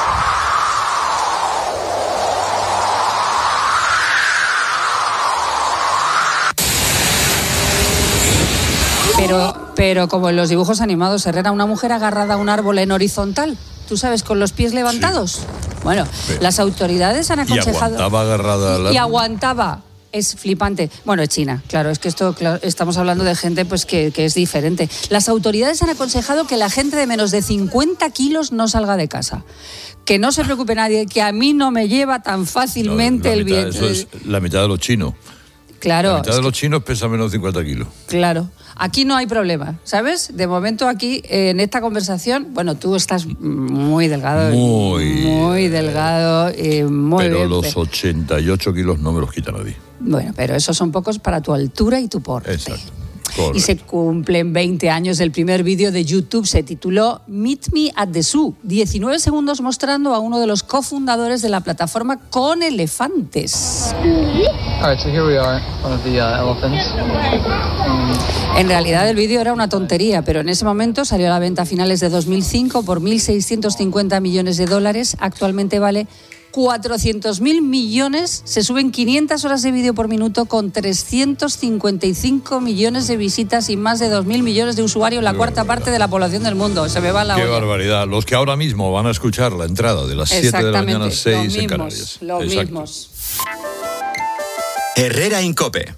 Pero, pero como en los dibujos animados, Herrera, una mujer agarrada a un árbol en horizontal, tú sabes, con los pies levantados. Sí. Bueno, sí. Las autoridades han aconsejado... Y aguantaba agarrada al árbol. Y aguantaba. Es flipante. Bueno, es China, claro, es que esto claro, estamos hablando de gente pues que, que es diferente. Las autoridades han aconsejado que la gente de menos de cincuenta kilos no salga de casa. Que no se preocupe nadie, que a mí no me lleva tan fácilmente no, el viento. Eso es la mitad de los chinos. Claro. La mitad de que... los chinos pesa menos de cincuenta kilos. Claro. Aquí no hay problema, ¿sabes? De momento aquí, en esta conversación, bueno, tú estás muy delgado. Muy. Muy delgado, eh, muy Pero bien. los ochenta y ocho kilos no me los quita nadie. Bueno, pero esos son pocos para tu altura y tu porte. Exacto. Correcto. Y se cumplen veinte años del primer vídeo de YouTube. Se tituló Meet Me at the Zoo. diecinueve segundos mostrando a uno de los cofundadores de la plataforma con elefantes. All right, so here we are, one of the uh, elephants. Um... En realidad el vídeo era una tontería, pero en ese momento salió a la venta a finales de dos mil cinco por mil seiscientos cincuenta millones de dólares. Actualmente vale cuatrocientos mil millones, se suben quinientas horas de vídeo por minuto con trescientos cincuenta y cinco millones de visitas y más de dos mil millones de usuarios, la cuarta parte de la población del mundo. Se me va la olla. Qué barbaridad. Los que ahora mismo van a escuchar la entrada de las siete de la mañana, seis en Canarias. Los mismos. Herrera Incope.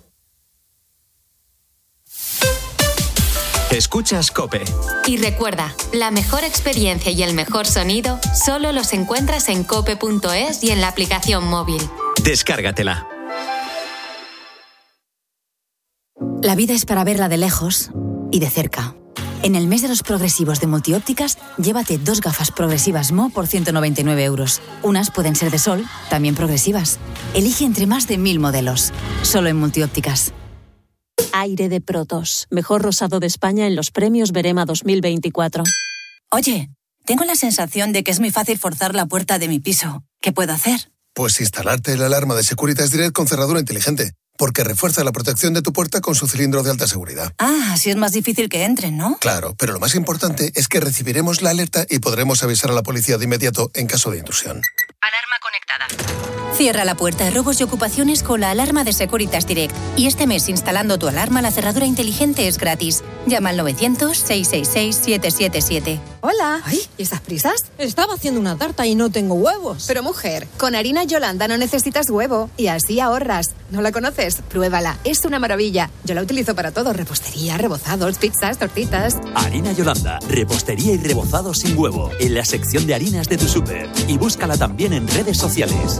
Escuchas COPE. Y recuerda, la mejor experiencia y el mejor sonido solo los encuentras en cope punto es y en la aplicación móvil. Descárgatela. La vida es para verla de lejos y de cerca. En el mes de los progresivos de Multiópticas, llévate dos gafas progresivas M O por ciento noventa y nueve euros. Unas pueden ser de sol, también progresivas. Elige entre más de mil modelos. Solo en Multiópticas. Aire de Protos, mejor rosado de España en los premios Berema dos mil veinticuatro. Oye, tengo la sensación de que es muy fácil forzar la puerta de mi piso. ¿Qué puedo hacer? Pues instalarte la alarma de Securitas Direct con cerradura inteligente, porque refuerza la protección de tu puerta con su cilindro de alta seguridad. Ah, así es más difícil que entren, ¿no? Claro, pero lo más importante es que recibiremos la alerta y podremos avisar a la policía de inmediato en caso de intrusión. Alarma conectada. Cierra la puerta de robos y ocupaciones con la alarma de Securitas Direct. Y este mes, instalando tu alarma, la cerradura inteligente es gratis. Llama al novecientos, seiscientos sesenta y seis, siete siete siete. Hola. Ay, ¿y esas prisas? Estaba haciendo una tarta y no tengo huevos. Pero mujer, con harina Yolanda no necesitas huevo y así ahorras. ¿No la conoces? Pruébala. Es una maravilla. Yo la utilizo para todo. Repostería, rebozados, pizzas, tortitas. Harina Yolanda. Repostería y rebozado sin huevo. En la sección de harinas de tu súper. Y búscala también en redes sociales.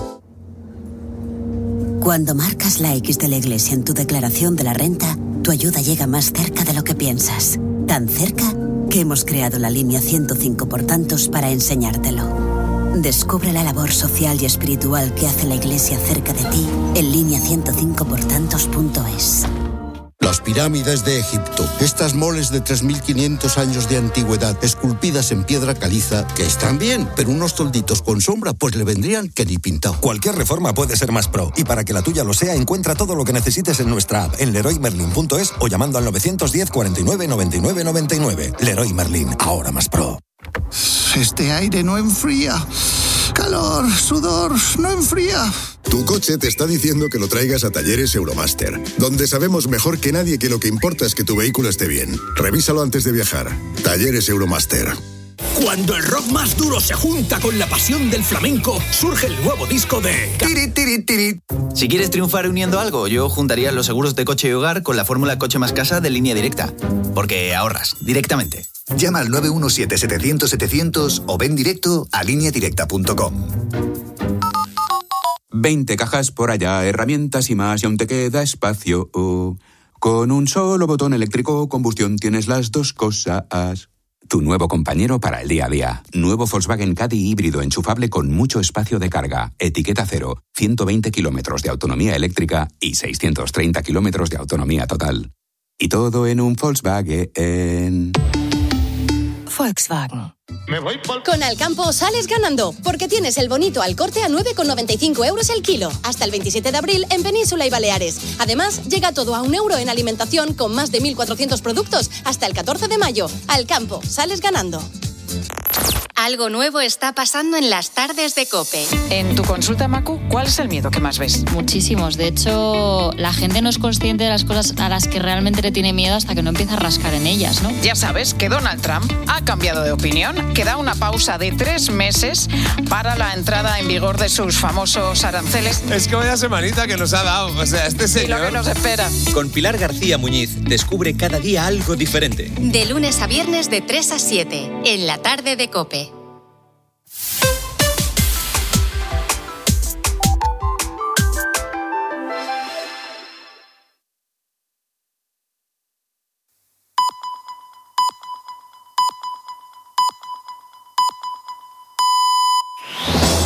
Cuando marcas la X de la Iglesia en tu declaración de la renta, tu ayuda llega más cerca de lo que piensas. Tan cerca que hemos creado la línea ciento cinco por tantos para enseñártelo. Descubre la labor social y espiritual que hace la Iglesia cerca de ti en línea ciento cinco por tantos punto es. Las pirámides de Egipto, estas moles de tres mil quinientos años de antigüedad, esculpidas en piedra caliza, que están bien, pero unos tolditos con sombra, pues le vendrían que ni pintado. Cualquier reforma puede ser más pro, y para que la tuya lo sea, encuentra todo lo que necesites en nuestra app, en leroy merlin punto es o llamando al novecientos diez, cuarenta y nueve, noventa y nueve, noventa y nueve. Leroy Merlin, ahora más pro. Este aire no enfría. Calor, sudor, no enfría. Tu coche te está diciendo que lo traigas a Talleres Euromaster, donde sabemos mejor que nadie que lo que importa es que tu vehículo esté bien. Revísalo antes de viajar. Talleres Euromaster. Cuando el rock más duro se junta con la pasión del flamenco, surge el nuevo disco de... Tiri, tiri, tiri. Si quieres triunfar uniendo algo, yo juntaría los seguros de coche y hogar con la fórmula Coche más Casa de Línea Directa, porque ahorras directamente. Llama al nueve uno siete, setecientos, setecientos o ven directo a línea directa punto com. veinte cajas por allá, herramientas y más, y aún te queda espacio. Oh. Con un solo botón eléctrico combustión tienes las dos cosas. tu nuevo compañero para el día a día. Nuevo Volkswagen Caddy híbrido enchufable con mucho espacio de carga, etiqueta cero, ciento veinte kilómetros de autonomía eléctrica y seiscientos treinta kilómetros de autonomía total. Y todo en un Volkswagen. Volkswagen. Con Alcampo sales ganando, porque tienes el bonito al corte a nueve con noventa y cinco euros el kilo, hasta el veintisiete de abril en Península y Baleares. Además, llega todo a un euro en alimentación con más de mil cuatrocientos productos hasta el catorce de mayo. Alcampo, sales ganando. Algo nuevo está pasando en las tardes de COPE. En tu consulta, Macu, ¿cuál es el miedo que más ves? Muchísimos. De hecho, la gente no es consciente de las cosas a las que realmente le tiene miedo hasta que no empieza a rascar en ellas, ¿no? Ya sabes que Donald Trump ha cambiado de opinión, que da una pausa de tres meses para la entrada en vigor de sus famosos aranceles. Es que vaya semanita que nos ha dado. O sea, este señor... Y lo que nos espera. Con Pilar García Muñiz, descubre cada día algo diferente. De lunes a viernes de tres a siete, en la tarde de COPE.